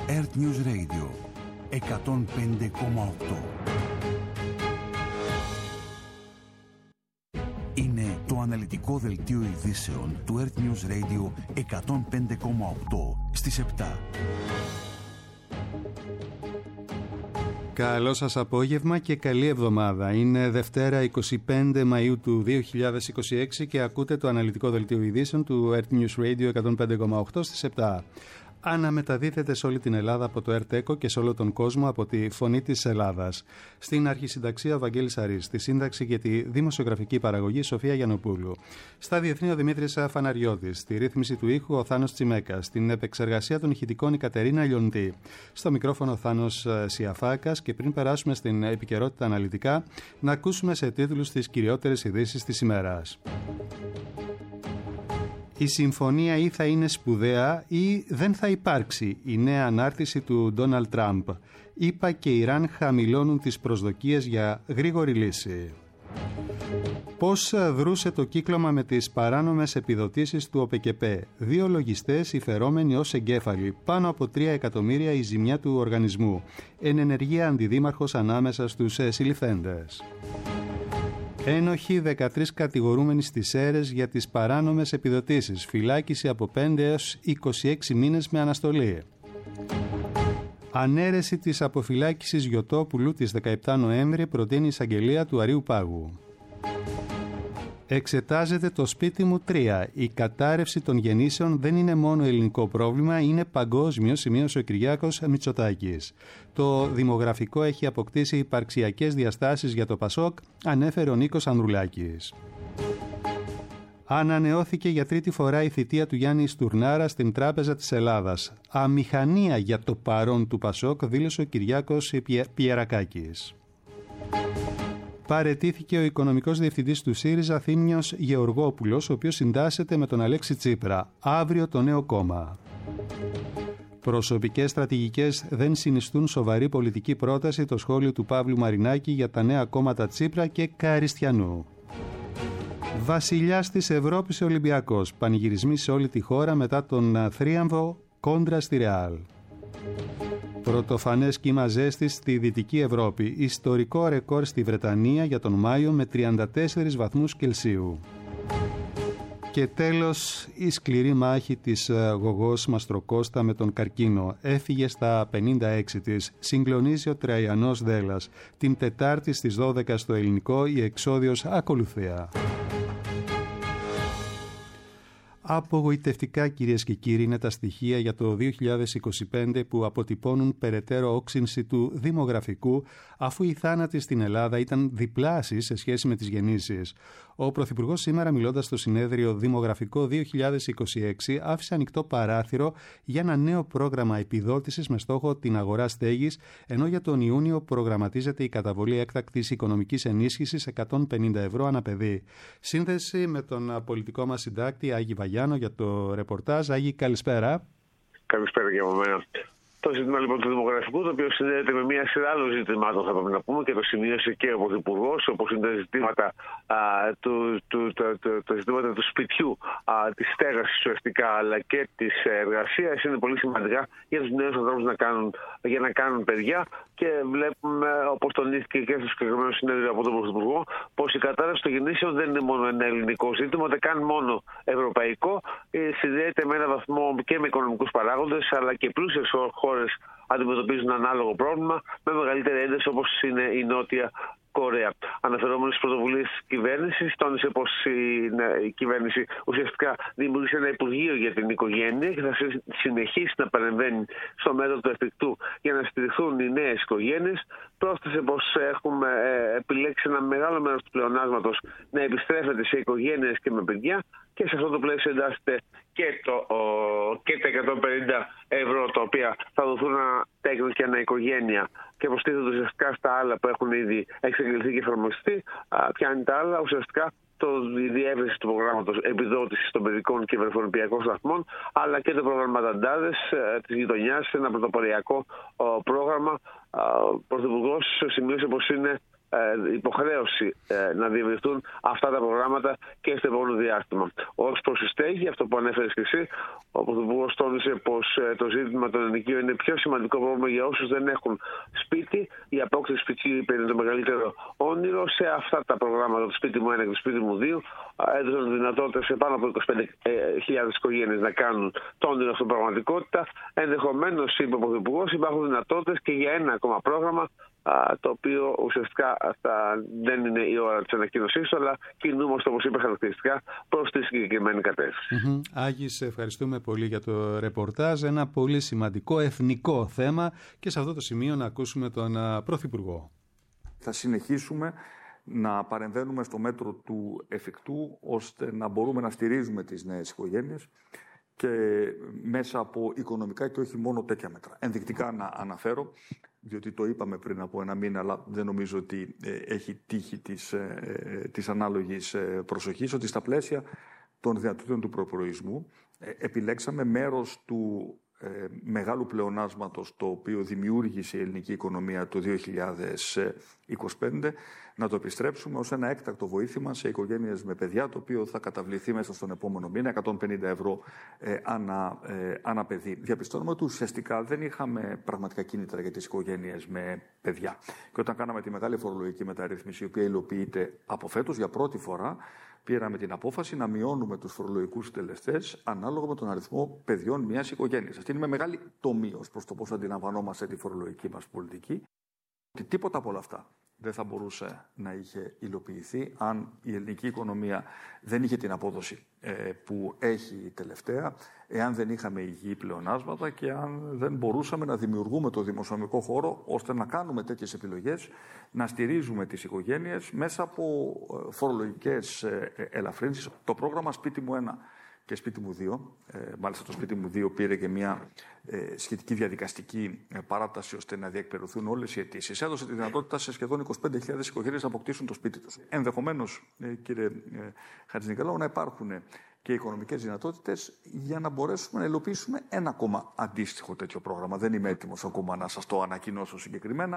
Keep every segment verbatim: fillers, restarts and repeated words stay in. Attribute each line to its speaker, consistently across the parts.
Speaker 1: Earth News Radio εκατόν πέντε κόμμα οκτώ. Είναι το αναλυτικό δελτίο ειδήσεων του Earth News Radio εκατόν πέντε κόμμα οκτώ στις επτά.
Speaker 2: Καλό σας απόγευμα και καλή εβδομάδα. Είναι Δευτέρα εικοστή πέμπτη Μαΐου του δύο χιλιάδες είκοσι έξι και ακούτε το αναλυτικό δελτίο ειδήσεων του Earth News Radio εκατόν πέντε κόμμα οκτώ στις επτά. Αναμεταδίδεται σε όλη την Ελλάδα από το ΕΡΤ-ΕΚΟ και σε όλο τον κόσμο από τη Φωνή της Ελλάδας. Στην αρχισυνταξία ο Βαγγέλης Αρής, στη σύνταξη και τη δημοσιογραφική παραγωγή Σοφία Γιαννοπούλου. Στα διεθνή ο Δημήτρης Αφαναριώτης, στη ρύθμιση του ήχου ο Θάνος Τσιμέκας, στην επεξεργασία των ηχητικών η Κατερίνα Λιοντή. Στο μικρόφωνο ο Θάνος Σιαφάκας και πριν περάσουμε στην επικαιρότητα αναλυτικά, να ακούσουμε σε τίτλους τις κυριότερες ειδήσεις της ημέρας. Η συμφωνία ή θα είναι σπουδαία ή δεν θα υπάρξει, η νέα ανάρτηση του Ντόναλντ Τραμπ. ΗΠΑ και Ιράν χαμηλώνουν τις προσδοκίες για γρήγορη λύση. Πώς δρούσε το κύκλωμα με τις παράνομες επιδοτήσεις του ΟΠΕΚΕΠΕ. Δύο λογιστές υφερόμενοι ως εγκέφαλοι, πάνω από τρία εκατομμύρια η ζημιά του οργανισμού. Εν ενεργεία αντιδήμαρχος ανάμεσα στους συλληφθέντες. Ένοχοι δεκατρείς κατηγορούμενοι στις αίρες για τις παράνομες επιδοτήσεις. Φυλάκιση από πέντε έως είκοσι έξι μήνες με αναστολή. Ανέρεση της αποφυλάκησης Γιωτόπουλου της δεκαεπτά Νοέμβρη προτείνει η εισαγγελία του Αρείου Πάγου. Εξετάζεται το σπίτι μου τρία. Η κατάρρευση των γεννήσεων δεν είναι μόνο ελληνικό πρόβλημα, είναι παγκόσμιο, σημείωσε ο Κυριάκος Μητσοτάκης. Το δημογραφικό έχει αποκτήσει υπαρξιακές διαστάσεις για το Πασόκ, ανέφερε ο Νίκος Ανδρουλάκης. Ανανεώθηκε για τρίτη φορά η θητεία του Γιάννη Στουρνάρα στην Τράπεζα της Ελλάδας. Αμηχανία για το παρόν του Πασόκ, δήλωσε ο Κυριάκος Πιερακάκης. Παραιτήθηκε ο οικονομικός διευθυντής του ΣΥΡΙΖΑ Θήμιος Γεωργόπουλος, ο οποίος συντάσσεται με τον Αλέξη Τσίπρα. Αύριο το νέο κόμμα. Προσωπικές στρατηγικές δεν συνιστούν σοβαρή πολιτική πρόταση, το σχόλιο του Παύλου Μαρινάκη για τα νέα κόμματα Τσίπρα και Καριστιανού. Βασιλιάς της Ευρώπης Ολυμπιακός. Πανηγυρισμοί σε όλη τη χώρα μετά τον θρίαμβο κόντρα στη Ρεάλ. Πρωτοφανές κύμα ζέστης στη Δυτική Ευρώπη. Ιστορικό ρεκόρ στη Βρετανία για τον Μάιο με τριάντα τέσσερις βαθμούς Κελσίου. Και τέλος, η σκληρή μάχη της Γογός Μαστροκώστα με τον καρκίνο. Έφυγε στα πενήντα έξι της. Συγκλονίζει ο Τραϊανός Δέλλας. Την Τετάρτη στις δώδεκα στο ελληνικό, η εξόδιος ακολουθία. Απογοητευτικά, κυρίες και κύριοι, είναι τα στοιχεία για το δύο χιλιάδες είκοσι πέντε που αποτυπώνουν περαιτέρω όξυνση του δημογραφικού, αφού οι θάνατοι στην Ελλάδα ήταν διπλάσιοι σε σχέση με τις γεννήσεις. Ο Πρωθυπουργός σήμερα, μιλώντας στο συνέδριο Δημογραφικό δύο χιλιάδες είκοσι έξι, άφησε ανοιχτό παράθυρο για ένα νέο πρόγραμμα επιδότησης με στόχο την αγορά στέγης, ενώ για τον Ιούνιο προγραμματίζεται η καταβολή έκτακτης οικονομικής ενίσχυσης εκατόν πενήντα ευρώ ανά παιδί. Σύνδεση με τον πολιτικό μας συντάκτη Άγη Βαγιάνο για το ρεπορτάζ. Άγη, καλησπέρα.
Speaker 3: Καλησπέρα και από μένα. Το ζήτημα λοιπόν του δημογραφικού, το οποίο συνδέεται με μια σειρά άλλων ζητημάτων, θα πρέπει να πούμε, και το σημείωσε και ο Πρωθυπουργός, όπως είναι τα ζητήματα, α, του, του, το, το, το ζητήματα του σπιτιού, α, της στέγασης ουσιαστικά, αλλά και της εργασίας, είναι πολύ σημαντικά για τους νέους ανθρώπους να κάνουν, για να κάνουν παιδιά. Και βλέπουμε, όπως τονίστηκε και στο συγκεκριμένο συνέδριο από τον Πρωθυπουργό, πως η κατάρρευση των γεννήσεων δεν είναι μόνο ένα ελληνικό ζήτημα, ούτε καν μόνο ευρωπαϊκό. Συνδέεται με έναν βαθμό και με οικονομικούς παράγοντες, αλλά και πλούσιες χώρες αντιμετωπίζουν ανάλογο πρόβλημα με μεγαλύτερη ένταση, όπως είναι η Νότια Κορέα. Αναφερόμενοι στις πρωτοβουλίες της κυβέρνησης, τόνισε πως η, ναι, η κυβέρνηση ουσιαστικά δημιούργησε ένα Υπουργείο για την οικογένεια και θα συνεχίσει να παρεμβαίνει στο μέτρο του εφικτού για να στηριχθούν οι νέες οικογένειες. Πρόσθεσε πως έχουμε ε, επιλέξει ένα μεγάλο μέρος του πλεονάσματος να επιστρέφεται σε οικογένειες και με παιδιά, και σε αυτό το πλαίσιο εντάσσεται και, το, ο, και τα εκατόν πενήντα ευρώ τα οποία θα δοθούν τέκνος και ανά οικογένεια και προστίθεται ουσιαστικά στα άλλα που έχουν ήδη εξαγγελθεί και εφαρμοστεί. Πιάνει τα άλλα ουσιαστικά το, η διεύρυνση του προγράμματος επιδότησης των παιδικών και βρεφονιπιακών σταθμών, αλλά και το πρόγραμμα Δαντάδες ε, της γειτονιάς, ένα πρωτοποριακό ε, πρόγραμμα. Ο Πρωθυπουργός σημείωσε πως είναι υποχρέωση να διευρυνθούν αυτά τα προγράμματα και στο επόμενο διάστημα. Ως προς τη στέγη, αυτό που ανέφερες και εσύ, ο Πρωθυπουργός τόνισε πως το ζήτημα των ενοικίων είναι πιο σημαντικό πρόβλημα για όσους δεν έχουν σπίτι. Η απόκτηση σπιτιού είναι το μεγαλύτερο όνειρο. Σε αυτά τα προγράμματα, το σπίτι μου ένα και το σπίτι μου δύο, έδωσαν δυνατότητα σε πάνω από είκοσι πέντε χιλιάδες οικογένειες να κάνουν το όνειρο αυτό πραγματικότητα. Ενδεχομένως, είπε ο Πρωθυπουργός, υπάρχουν δυνατότητες και για ένα ακόμα πρόγραμμα, το οποίο ουσιαστικά αυτά δεν είναι η ώρα της ανακοίνωσής του, αλλά κινούμαστε, όπως είπε χαρακτηριστικά, προς τη συγκεκριμένη κατεύθυνση.
Speaker 2: Mm-hmm. Άγη, σε ευχαριστούμε πολύ για το ρεπορτάζ. Ένα πολύ σημαντικό εθνικό θέμα και σε αυτό το σημείο να ακούσουμε τον Πρωθυπουργό.
Speaker 4: Θα συνεχίσουμε να παρεμβαίνουμε στο μέτρο του εφικτού, ώστε να μπορούμε να στηρίζουμε τις νέες οικογένειες και μέσα από οικονομικά και όχι μόνο τέτοια μέτρα. Ενδεικτικά να αναφέρω, διότι το είπαμε πριν από ένα μήνα, αλλά δεν νομίζω ότι έχει τύχει της, της ανάλογης προσοχής, ότι στα πλαίσια των δυνατοτήτων του προπολογισμού επιλέξαμε μέρος του ε, μεγάλου πλεονάσματος το οποίο δημιούργησε η ελληνική οικονομία το δύο χιλιάδες είκοσι πέντε να το επιστρέψουμε ως ένα έκτακτο βοήθημα σε οικογένειες με παιδιά, το οποίο θα καταβληθεί μέσα στον επόμενο μήνα, εκατόν πενήντα ευρώ ε, ανά, ε, ανά παιδί. Διαπιστώνουμε ότι ουσιαστικά δεν είχαμε πραγματικά κίνητρα για τις οικογένειες με παιδιά. Και όταν κάναμε τη μεγάλη φορολογική μεταρρύθμιση, η οποία υλοποιείται από φέτος για πρώτη φορά, πήραμε την απόφαση να μειώνουμε τους φορολογικούς συντελεστές ανάλογα με τον αριθμό παιδιών μιας οικογένειας. Αυτή είναι με μεγάλη τομή ως προς το πώς αντιλαμβανόμαστε τη φορολογική μας πολιτική. Ότι τίποτα από όλα αυτά δεν θα μπορούσε να είχε υλοποιηθεί αν η ελληνική οικονομία δεν είχε την απόδοση ε, που έχει τελευταία, εάν δεν είχαμε υγιή πλεονάσματα και αν δεν μπορούσαμε να δημιουργούμε το δημοσιονομικό χώρο ώστε να κάνουμε τέτοιες επιλογές, να στηρίζουμε τις οικογένειες μέσα από φορολογικές ε, ελαφρύνσεις. Το πρόγραμμα Σπίτι μου ένα και Σπίτι μου δύο, ε, μάλιστα το Σπίτι μου δύο πήρε και μια ε, σχετική διαδικαστική ε, παράταση ώστε να διεκπαιρεωθούν όλες οι αιτήσεις. Έδωσε τη δυνατότητα σε σχεδόν είκοσι πέντε χιλιάδες οικογένειες να αποκτήσουν το σπίτι τους. Ενδεχομένως, ε, κύριε ε, Χατζηνικολάου, να υπάρχουν και οικονομικές δυνατότητες για να μπορέσουμε να υλοποιήσουμε ένα ακόμα αντίστοιχο τέτοιο πρόγραμμα. Δεν είμαι έτοιμος ακόμα να σας το ανακοινώσω συγκεκριμένα.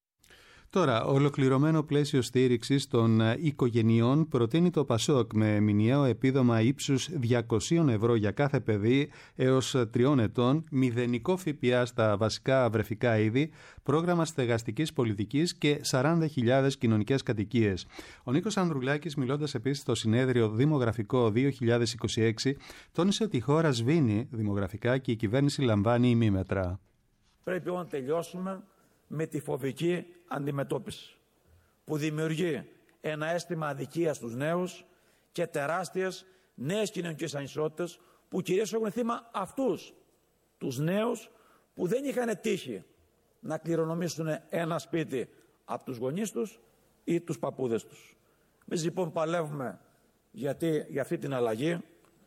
Speaker 2: Τώρα, ολοκληρωμένο πλαίσιο στήριξης των οικογενειών προτείνει το ΠΑΣΟΚ με μηνιαίο επίδομα ύψους διακόσια ευρώ για κάθε παιδί έως τριών ετών, μηδενικό ΦΠΑ στα βασικά βρεφικά είδη, πρόγραμμα στεγαστικής πολιτικής και σαράντα χιλιάδες κοινωνικές κατοικίες. Ο Νίκος Ανδρουλάκης, μιλώντας επίσης στο συνέδριο Δημογραφικό δύο χιλιάδες είκοσι έξι, τόνισε ότι η χώρα σβήνει δημογραφικά και η κυβέρνηση λαμβάνει ημίμετρα.
Speaker 5: Πρέπει να τελειώσουμε με τη φοβική αντιμετώπιση που δημιουργεί ένα αίσθημα αδικίας στους νέους και τεράστιες νέες κοινωνικές ανισότητες που κυρίως έχουν θύμα αυτούς τους νέους που δεν είχαν τύχει να κληρονομήσουν ένα σπίτι από τους γονείς τους ή τους παππούδες τους. Εμείς λοιπόν παλεύουμε γιατί, για αυτή την αλλαγή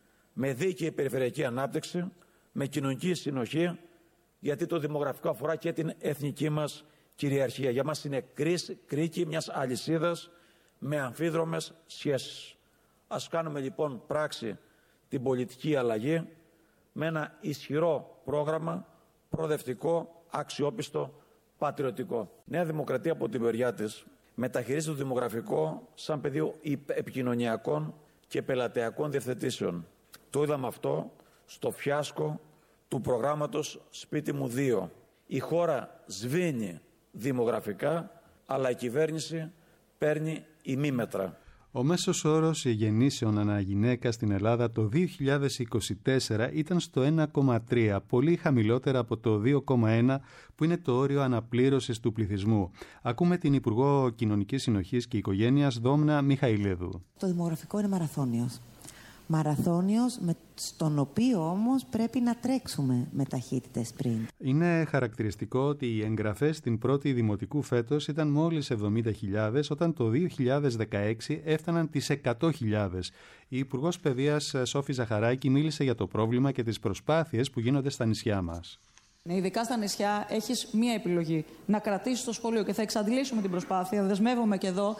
Speaker 5: με δίκαιη περιφερειακή ανάπτυξη, με κοινωνική συνοχή, γιατί το δημογραφικό αφορά και την εθνική μας κυριαρχία. Για μας είναι κρίκη μιας αλυσίδας με αμφίδρομες σχέσεις. Ας κάνουμε λοιπόν πράξη την πολιτική αλλαγή με ένα ισχυρό πρόγραμμα, προοδευτικό, αξιόπιστο, πατριωτικό. Νέα Δημοκρατία από την μεριά της μεταχειρίζεται το δημογραφικό σαν πεδίο επικοινωνιακών και πελατειακών διευθετήσεων. Το είδαμε αυτό στο φιάσκο του προγράμματος Σπίτι μου δύο. Η χώρα σβήνει δημογραφικά, αλλά η κυβέρνηση παίρνει ημίμετρα.
Speaker 2: Ο μέσος όρος γεννήσεων ανά γυναίκα στην Ελλάδα το δύο χιλιάδες είκοσι τέσσερα ήταν στο ένα κόμμα τρία, πολύ χαμηλότερα από το δύο κόμμα ένα που είναι το όριο αναπλήρωσης του πληθυσμού. Ακούμε την Υπουργό Κοινωνικής Συνοχής και Οικογένειας Δόμνα Μιχαηλίδου.
Speaker 6: Το δημογραφικό είναι μαραθώνιος. Μαραθώνιος με στον οποίο όμως πρέπει να τρέξουμε με ταχύτητες πριν.
Speaker 2: Είναι χαρακτηριστικό ότι οι εγγραφές στην πρώτη δημοτικού φέτος ήταν μόλις εβδομήντα χιλιάδες, όταν το δύο χιλιάδες δεκαέξι έφταναν τις εκατό χιλιάδες. Η Υπουργός Παιδείας Σόφη Ζαχαράκη μίλησε για το πρόβλημα και τις προσπάθειες που γίνονται στα νησιά μας.
Speaker 7: Ειδικά στα νησιά έχεις μία επιλογή, να κρατήσεις το σχολείο, και θα εξαντλήσουμε την προσπάθεια, δεσμεύομαι και εδώ.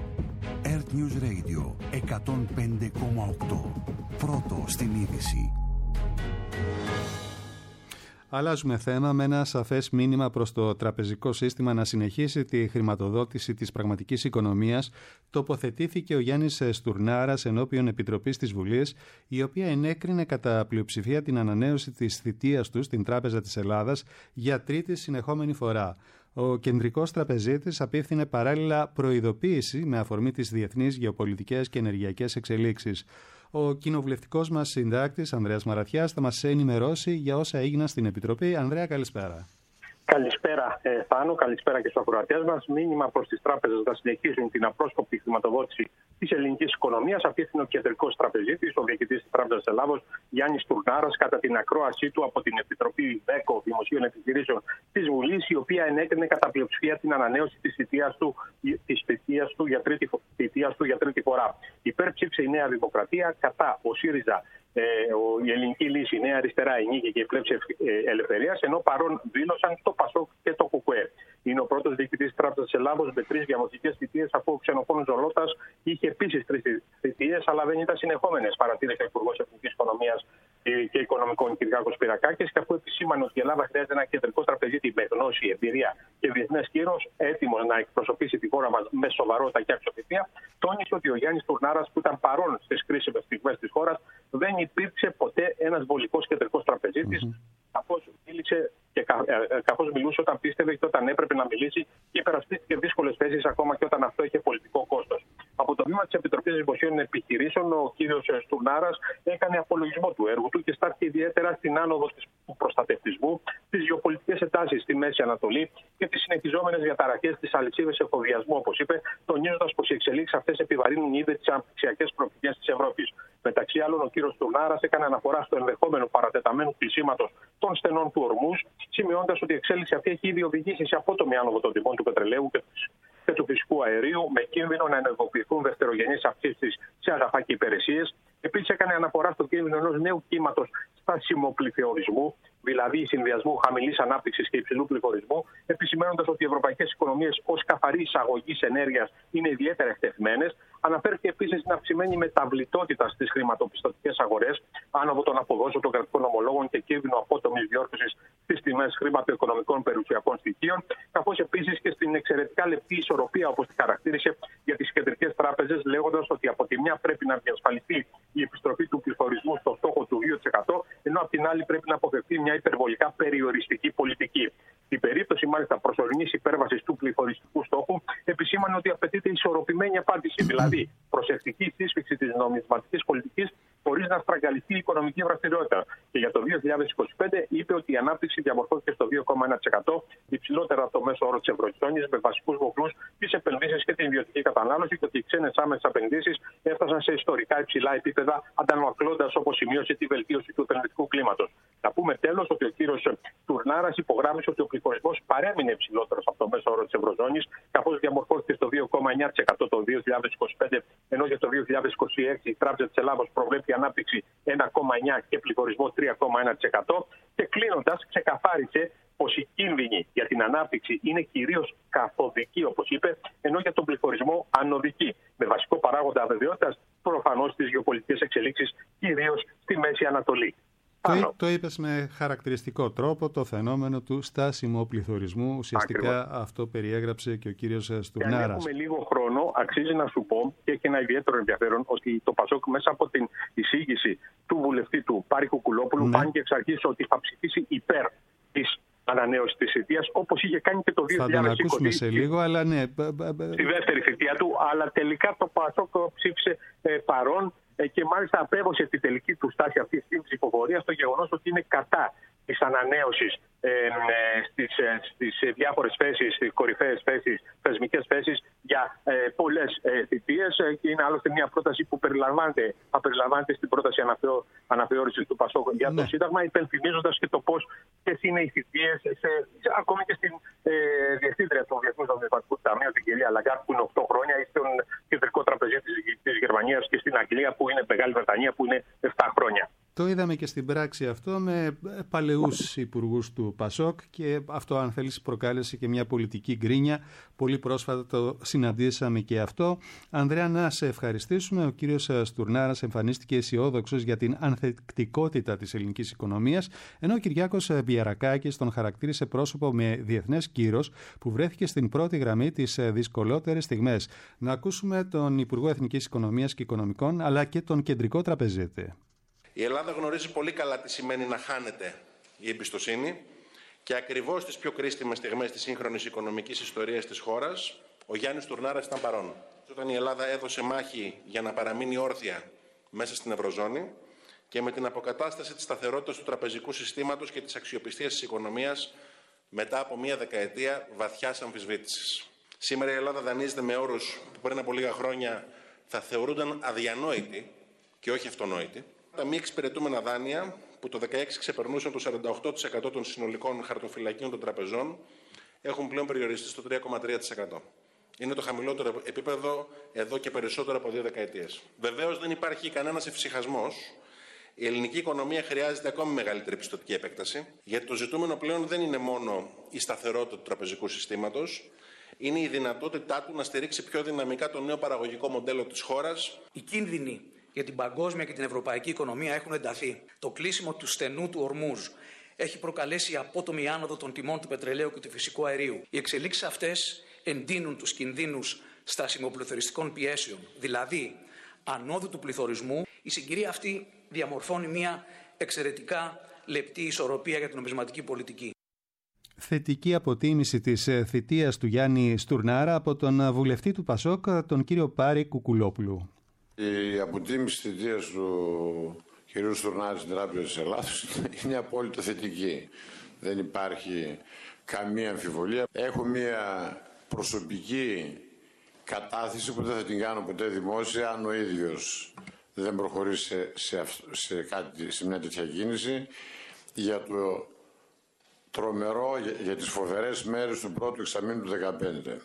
Speaker 1: Earth News Radio εκατόν πέντε κόμμα οκτώ. Πρώτο στην είδηση.
Speaker 2: Αλλάζουμε θέμα με ένα σαφές μήνυμα προς το τραπεζικό σύστημα να συνεχίσει τη χρηματοδότηση της πραγματικής οικονομίας. Τοποθετήθηκε ο Γιάννης Στουρνάρας ενώπιον Επιτροπής της Βουλής, η οποία ενέκρινε κατά πλειοψηφία την ανανέωση της θητείας του στην Τράπεζα της Ελλάδας για τρίτη συνεχόμενη φορά. Ο κεντρικός τραπεζίτης απίφθινε παράλληλα προειδοποίηση με αφορμή τις διεθνείς γεωπολιτικές και ενεργειακές εξελίξεις. Ο κοινοβουλευτικός μας συντάκτης Ανδρέας Μαραθιάς θα μας ενημερώσει για όσα έγιναν στην Επιτροπή. Ανδρέα, καλησπέρα.
Speaker 8: Καλησπέρα, ε, Θάνο, καλησπέρα και στους ακροατές μας. Μήνυμα προς τις τράπεζες να συνεχίσουν την απρόσκοπτη χρηματοδότηση της ελληνικής οικονομίας. Απίθυνε ο κεντρικός τραπεζίτης, ο διοικητής της Τράπεζας Ελλάδος, Γιάννης Στουρνάρας, κατά την ακρόασή του από την Επιτροπή ΒΕΚΟ Δημοσίων Επιχειρήσεων της Βουλής, η οποία ενέκρινε κατά πλειοψηφία την ανανέωση της θητείας του, της θητείας του, για τρίτη, θητείας του για τρίτη φορά. Υπέρ ψήφισε η Νέα Δημοκρατία, κατά ο ΣΥΡΙΖΑ, Ε, ο, η Ελληνική Λύση, η Νέα Αριστερά, η Νίκη και η Πλεύση Ελευθερίας, ενώ παρόν δήλωσαν το ΠΑΣΟΚ και το ΚΚΕ. Είναι ο πρώτος διοικητής της Τράπεζας της Ελλάδος με τρεις διαμορφωτικές θητείες, αφού ο Ξενοφών Ζολότας είχε επίσης τρεις θητείες, αλλά δεν ήταν συνεχόμενες, παρατήρησε ο Υπουργός Εθνικής Οικονομίας και Οικονομικών Κυριάκος Πυρακάκης, και αφού επισήμανε ότι η Ελλάδα χρειάζεται ένα κεντρικό τραπεζίτη με γνώση, εμπειρία και διεθνές κύρος, έτοιμος να εκπροσωπήσει τη χώρα μας με σοβαρότητα και αξιοπιστία, τόνισε ότι ο Γιάννης Τουρνάρας, που ήταν παρόν στις κρίσιμες στιγμές της χώρας, δεν υπήρξε ποτέ ένας βολικός κεντρικός τραπεζίτης, mm-hmm. καθώς μίλησε και κα, ε, καθώς μιλούσε όταν πίστευε και όταν έπρεπε να μιλήσει, και υπερασπίστηκε δύσκολες θέσεις ακόμα και όταν αυτό είχε πολιτικό κόστος. Από το βήμα της Επιτροπής Δημοσίων Επιχειρήσεων, ο κύριος Στουρνάρας έκανε απολογισμό του έργου του και στάθηκε ιδιαίτερα στην άνοδο του προστατευτισμού, τις γεωπολιτικές εντάσεις στη Μέση Ανατολή και τις συνεχιζόμενες διαταραχές της αλυσίδας εφοδιασμού, όπως είπε, τονίζοντας πως οι εξελίξεις αυτές επιβαρύνουν ήδη τις αναπτυξιακές προοπτικές της Ευρώπης. Μεταξύ άλλων, ο κύριος Στουρνάρας έκανε αναφορά στο ενδεχόμενο παρατεταμένου κλεισίματος των στενών του Ορμούζ, σημειώνοντας ότι η εξέλιξη αυτή έχει ήδη οδηγήσει σε απότομη άνοδο των τιμών του πετρελαίου και του φυσικού αερίου, με κίνδυνο να ενεργοποιηθούν δευτερογενείς αυξήσεις σε αγαθά και υπηρεσίες. Επίσης, έκανε αναφορά στο κίνδυνο ενός νέου κύματος στασιμοπληθωρισμού, δηλαδή συνδυασμού χαμηλής ανάπτυξης και υψηλού πληθωρισμού, επισημαίνοντας ότι οι ευρωπαϊκές οικονομίες ως καθαρή εισαγωγής ενέργειας είναι ιδιαίτερα εκτεθειμένες. Αναφέρθηκε επίσης στην αυξημένη μεταβλητότητα στις χρηματοπιστωτικές αγορές, άνοδο των αποδόσεων των κρατικών ομολόγων και κίνδυνο απότομης διόρθωσης στις τιμές χρηματοοικονομικών περιουσιακών στοιχείων, καθώς επίσης και στην εξαιρετικά λεπτή ισορροπία, όπως τη χαρακτήρισε, για τις κεντρικές τράπεζες, λέγοντας ότι από τη μια πρέπει να διασφαλιστεί η επιστροφή του πληθωρισμού στο στόχο του δύο τοις εκατό, ενώ από την άλλη πρέπει να αποφευθεί μια υπερβολικά περιοριστική πολιτική. Στην περίπτωση μάλιστα προσωρινής υπέρβασης του πληθωριστικού στόχου, επισήμανε ότι απαιτείται ισορροπημένη απάντηση, δηλαδή προσεκτική σύσφυξη της νομισματικής πολιτικής χωρίς να στραγγαλιστεί η οικονομική δραστηριότητα. Και για το δύο χιλιάδες είκοσι πέντε είπε ότι η ανάπτυξη διαμορφώθηκε στο δύο κόμμα ένα τοις εκατό, υψηλότερα από το μέσο όρο της Ευρωζώνης, με βασικούς μοχλούς τις επενδύσεις και την ιδιωτική κατανάλωση, και ότι οι ξένες άμεσες επενδύσεις έφτασαν σε ιστορικά υψηλά επίπεδα, αντανακλώντας, όπως σημείωσε, τη βελτίωση του επενδυτικού κλίματος. Να πούμε τέλος ότι ο κύριος Τουρνάρας υπογράμμισε ότι ο πληθωρισμός παρέμεινε υψηλότερος από το μέσο όρο της Ευρωζώνης, καθώς διαμορφώθηκε στο δύο κόμμα εννιά τοις εκατό το δύο χιλιάδες είκοσι πέντε, ενώ για το δύο χιλιάδες είκοσι έξι η Τράπεζα της Ελλάδος προβλέπει ανάπτυξη ένα κόμμα εννιά τοις εκατό και πληθωρισμό τρία κόμμα ένα τοις εκατό. Και κλείνοντας, ξεκαθάρισε πως οι κίνδυνοι για την ανάπτυξη είναι κυρίως καθοδικοί, όπως είπε, ενώ για τον πληθωρισμό ανωδικοί, με βασικό παράγοντα αβεβαιότητας προφανώς τις γεωπολιτικές εξελίξεις, κυρίως στη Μέση Ανατολή.
Speaker 2: Το, το είπες με χαρακτηριστικό τρόπο, το φαινόμενο του στάσιμου πληθωρισμού. Ουσιαστικά ακριβώς αυτό περιέγραψε και ο κύριος Στουρνάρας.
Speaker 8: Και αν έχουμε λίγο χρόνο, αξίζει να σου πω, και έχει ένα ιδιαίτερο ενδιαφέρον, ότι το ΠΑΣΟΚ μέσα από την εισήγηση του βουλευτή του Πάρη Κουκουλόπουλου, ναι, φάνηκε εξ αρχής ότι θα ψηφίσει υπέρ της ανανέωση της θητείας, όπως είχε κάνει και το δύο χιλιάδες είκοσι.
Speaker 2: Θα τον ακούσουμε σε λίγο, αλλά ναι.
Speaker 8: Στη δεύτερη θητεία του, αλλά τελικά το ΠΑΣΟΚ ψήφισε ε, παρόν ε, και μάλιστα απέβωσε τη τελική του στάση αυτή στην ψηφοφορία στο γεγονός ότι είναι κατά της ανανέωσης ε, ε, στις, ε, στις διάφορες θέσεις, στις κορυφαίες θέσεις, θεσμικές θέσεις για ε, πολλές ε, θητείες, ε, και είναι άλλωστε μια πρόταση που περιλαμβάνεται, περιλαμβάνεται στην πρόταση αναθεώ, αναθεώρησης του ΠΑΣΟΚ για το ναι. Σύνταγμα, υπενθυμίζοντας και το πώς ποιες είναι οι θητείες, σε, σε, ακόμη και στην ε, διευθύντρια του Διεθνούς Νομισματικού Ταμείου, την κυρία Λαγκάρτ, που είναι οκτώ χρόνια, ή στον κεντρικό τραπεζίτη της, της Γερμανίας, και στην Αγγλία, που είναι Μεγάλη Βρετανία, που είναι επτά χρόνια.
Speaker 2: Το είδαμε και στην πράξη αυτό με παλαιούς υπουργούς του Πασόκ και αυτό, αν θέλεις, προκάλεσε και μια πολιτική γκρίνια. Πολύ πρόσφατα το συναντήσαμε και αυτό. Ανδρέα, να σε ευχαριστήσουμε. Ο κύριος Στουρνάρας εμφανίστηκε αισιόδοξος για την ανθεκτικότητα της ελληνικής οικονομίας, ενώ ο Κυριάκος Βιαρακάκης τον χαρακτήρισε πρόσωπο με διεθνές κύρος που βρέθηκε στην πρώτη γραμμή τις δυσκολότερες στιγμές. Να ακούσουμε τον Υπουργό Εθνικής Οικονομίας και Οικονομικών, αλλά και τον Κεντρικό Τραπεζίτη.
Speaker 9: Η Ελλάδα γνωρίζει πολύ καλά τι σημαίνει να χάνεται η εμπιστοσύνη και ακριβώς στις πιο κρίσιμες στιγμές της σύγχρονης οικονομικής ιστορίας της χώρας, ο Γιάννης Στουρνάρας ήταν παρόν. Όταν η Ελλάδα έδωσε μάχη για να παραμείνει όρθια μέσα στην Ευρωζώνη και με την αποκατάσταση της σταθερότητας του τραπεζικού συστήματος και της αξιοπιστίας της οικονομίας μετά από μία δεκαετία βαθιάς αμφισβήτησης. Σήμερα η Ελλάδα δανείζεται με όρους που πριν από λίγα χρόνια θα θεωρούνταν αδιανόητοι και όχι αυτονόητοι. Τα μη εξυπηρετούμενα δάνεια, που το δύο χιλιάδες δεκαέξι ξεπερνούσαν το σαράντα οκτώ τοις εκατό των συνολικών χαρτοφυλακίων των τραπεζών, έχουν πλέον περιοριστεί στο τρία κόμμα τρία τοις εκατό. Είναι το χαμηλότερο επίπεδο εδώ και περισσότερο από δύο δεκαετίες. Βεβαίως δεν υπάρχει κανένας ευσυχασμός. Η ελληνική οικονομία χρειάζεται ακόμη μεγαλύτερη πιστωτική επέκταση, γιατί το ζητούμενο πλέον δεν είναι μόνο η σταθερότητα του τραπεζικού συστήματος, είναι η δυνατότητά του να στηρίξει πιο δυναμικά το νέο παραγωγικό μοντέλο της χώρας.
Speaker 10: Οι κίνδυνοι για την παγκόσμια και την ευρωπαϊκή οικονομία έχουν ενταθεί. Το κλείσιμο του στενού του Ορμούζ έχει προκαλέσει απότομη άνοδο των τιμών του πετρελαίου και του φυσικού αερίου. Οι εξελίξεις αυτές εντείνουν τους κινδύνους στασιμοπληθωριστικών πιέσεων, δηλαδή ανόδου του πληθωρισμού. Η συγκυρία αυτή διαμορφώνει μια εξαιρετικά λεπτή ισορροπία για την νομισματική πολιτική.
Speaker 2: Θετική αποτίμηση της θητείας του Γιάννη Στουρνάρα από τον βουλευτή του Πασόκ, τον κύριο Πάρη Κουκουλόπουλου.
Speaker 11: Η αποτίμηση της θητείας του κ. Στουρνάρα στην Τράπεζα της Ελλάδος είναι απόλυτα θετική. Δεν υπάρχει καμία αμφιβολία. Έχω μια προσωπική κατάθεση που δεν θα την κάνω ποτέ δημόσια αν ο ίδιος δεν προχωρήσει σε, σε, σε, κάτι, σε μια τέτοια κίνηση για το τρομερό, για, για τις φοβερές μέρες του πρώτου εξαμήνου του δύο χιλιάδες δεκαπέντε,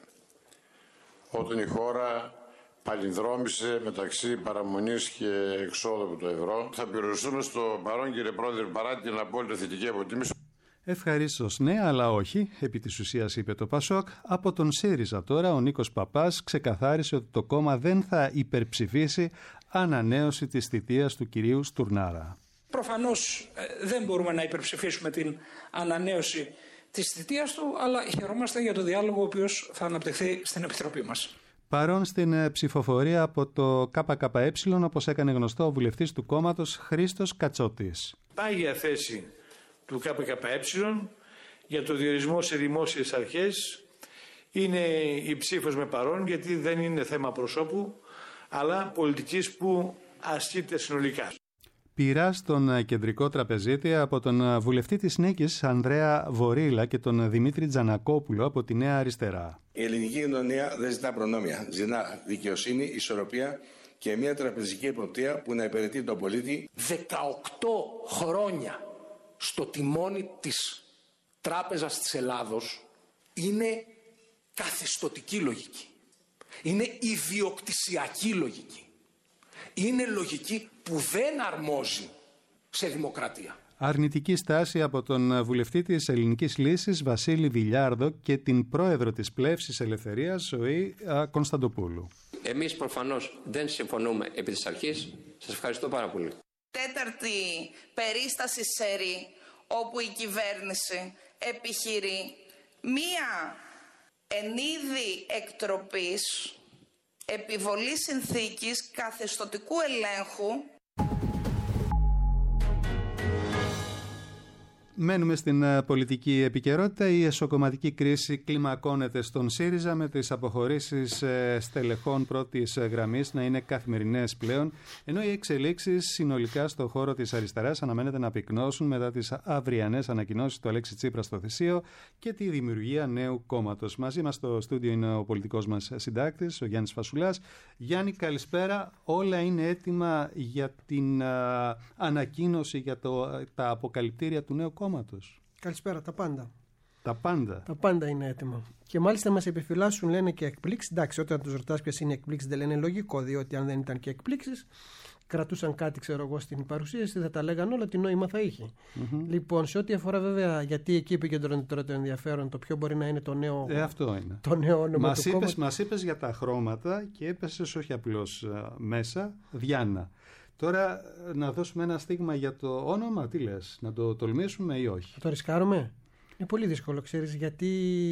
Speaker 11: όταν η χώρα παλινδρόμησε μεταξύ παραμονής και εξόδου από το ευρώ. Θα περιοριστούμε στο παρόν, κύριε Πρόεδρε, παρά την απόλυτα θετική αποτίμηση.
Speaker 2: Ευχαρίστως ναι, αλλά όχι, επί της ουσίας είπε το Πασόκ. Από τον ΣΥΡΙΖΑ τώρα ο Νίκος Παπάς ξεκαθάρισε ότι το κόμμα δεν θα υπερψηφίσει ανανέωση της θητείας του κυρίου Στουρνάρα.
Speaker 12: Προφανώς δεν μπορούμε να υπερψηφίσουμε την ανανέωση της θητείας του, αλλά χαιρόμαστε για το διάλογο ο οποίος θα αναπτυχθεί στην Επιτροπή μας.
Speaker 2: Παρόν στην ψηφοφορία από το ΚΚΕ, όπως έκανε γνωστό ο βουλευτής του κόμματος Χρήστος Κατσότης.
Speaker 13: Πάγια θέση του ΚΚΕ για το διορισμό σε δημόσιες αρχές είναι η ψήφος με παρόν, γιατί δεν είναι θέμα προσώπου, αλλά πολιτικής που ασκείται συνολικά.
Speaker 2: Πειρά στον Κεντρικό Τραπεζίτη από τον βουλευτή της Νίκης Ανδρέα Βορίλα και τον Δημήτρη Τζανακόπουλο από τη Νέα Αριστερά.
Speaker 14: Η ελληνική κοινωνία δεν ζητά προνόμια. Ζητά δικαιοσύνη, ισορροπία και μια τραπεζική εποπτεία που να υπηρετεί τον πολίτη.
Speaker 15: δεκαοκτώ χρόνια στο τιμόνι της Τράπεζας της Ελλάδος είναι καθιστωτική λογική. Είναι ιδιοκτησιακή λογική. Είναι λογική που δεν αρμόζει σε δημοκρατία.
Speaker 2: Αρνητική στάση από τον βουλευτή της Ελληνικής Λύσης Βασίλη Βιλιάρδο και την πρόεδρο της Πλεύσης Ελευθερίας Ζωή Κωνσταντοπούλου.
Speaker 16: Εμείς προφανώς δεν συμφωνούμε επί της αρχής. Σας ευχαριστώ πάρα πολύ.
Speaker 17: Τέταρτη περίσταση σερί όπου η κυβέρνηση επιχειρεί μία εν είδη εκτροπής επιβολή συνθήκης καθεστωτικού ελέγχου.
Speaker 2: Μένουμε στην πολιτική επικαιρότητα. Η εσωκομματική κρίση κλιμακώνεται στον ΣΥΡΙΖΑ με τις αποχωρήσεις στελεχών πρώτης γραμμής να είναι καθημερινές πλέον, ενώ οι εξελίξεις συνολικά στον χώρο της αριστεράς αναμένεται να πυκνώσουν μετά τις αυριανές ανακοινώσεις του Αλέξη Τσίπρα στο Θησίο και τη δημιουργία νέου κόμματος. Μαζί μας στο στούντιο είναι ο πολιτικός μας συντάκτης, ο Γιάννης Φασουλάς. Γιάννη, καλησπέρα. Όλα είναι έτοιμα για την α, ανακοίνωση για το, τα αποκαλυπτήρια του νέου κόμματος.
Speaker 18: Καλησπέρα, τα πάντα.
Speaker 2: Τα πάντα.
Speaker 18: Τα πάντα είναι έτοιμα. Και μάλιστα μας επιφυλάσσουν, λένε, και εκπλήξεις. Εντάξει, όταν τους ρωτάς ποιες είναι εκπλήξεις, δεν λένε λογικό, διότι αν δεν ήταν και εκπλήξεις, κρατούσαν κάτι, ξέρω εγώ, στην παρουσίαση, θα τα λέγαν όλα, τι νόημα θα είχε.
Speaker 2: Mm-hmm.
Speaker 18: Λοιπόν, σε ό,τι αφορά βέβαια, γιατί εκεί επικεντρώνεται τώρα το ενδιαφέρον, το ποιο μπορεί να είναι το νέο,
Speaker 2: ε, αυτό είναι.
Speaker 18: Το νέο όνομα
Speaker 2: μας
Speaker 18: του
Speaker 2: είπες,
Speaker 18: κόμματος.
Speaker 2: Μας είπες για τα χρώματα και έπεσες όχι απλώς uh, μέσα, Διάννα. Τώρα να δώσουμε ένα στίγμα για το όνομα, τι λες, να το τολμήσουμε ή όχι?
Speaker 18: Θα το ρισκάρουμε? Είναι πολύ δύσκολο, ξέρεις, γιατί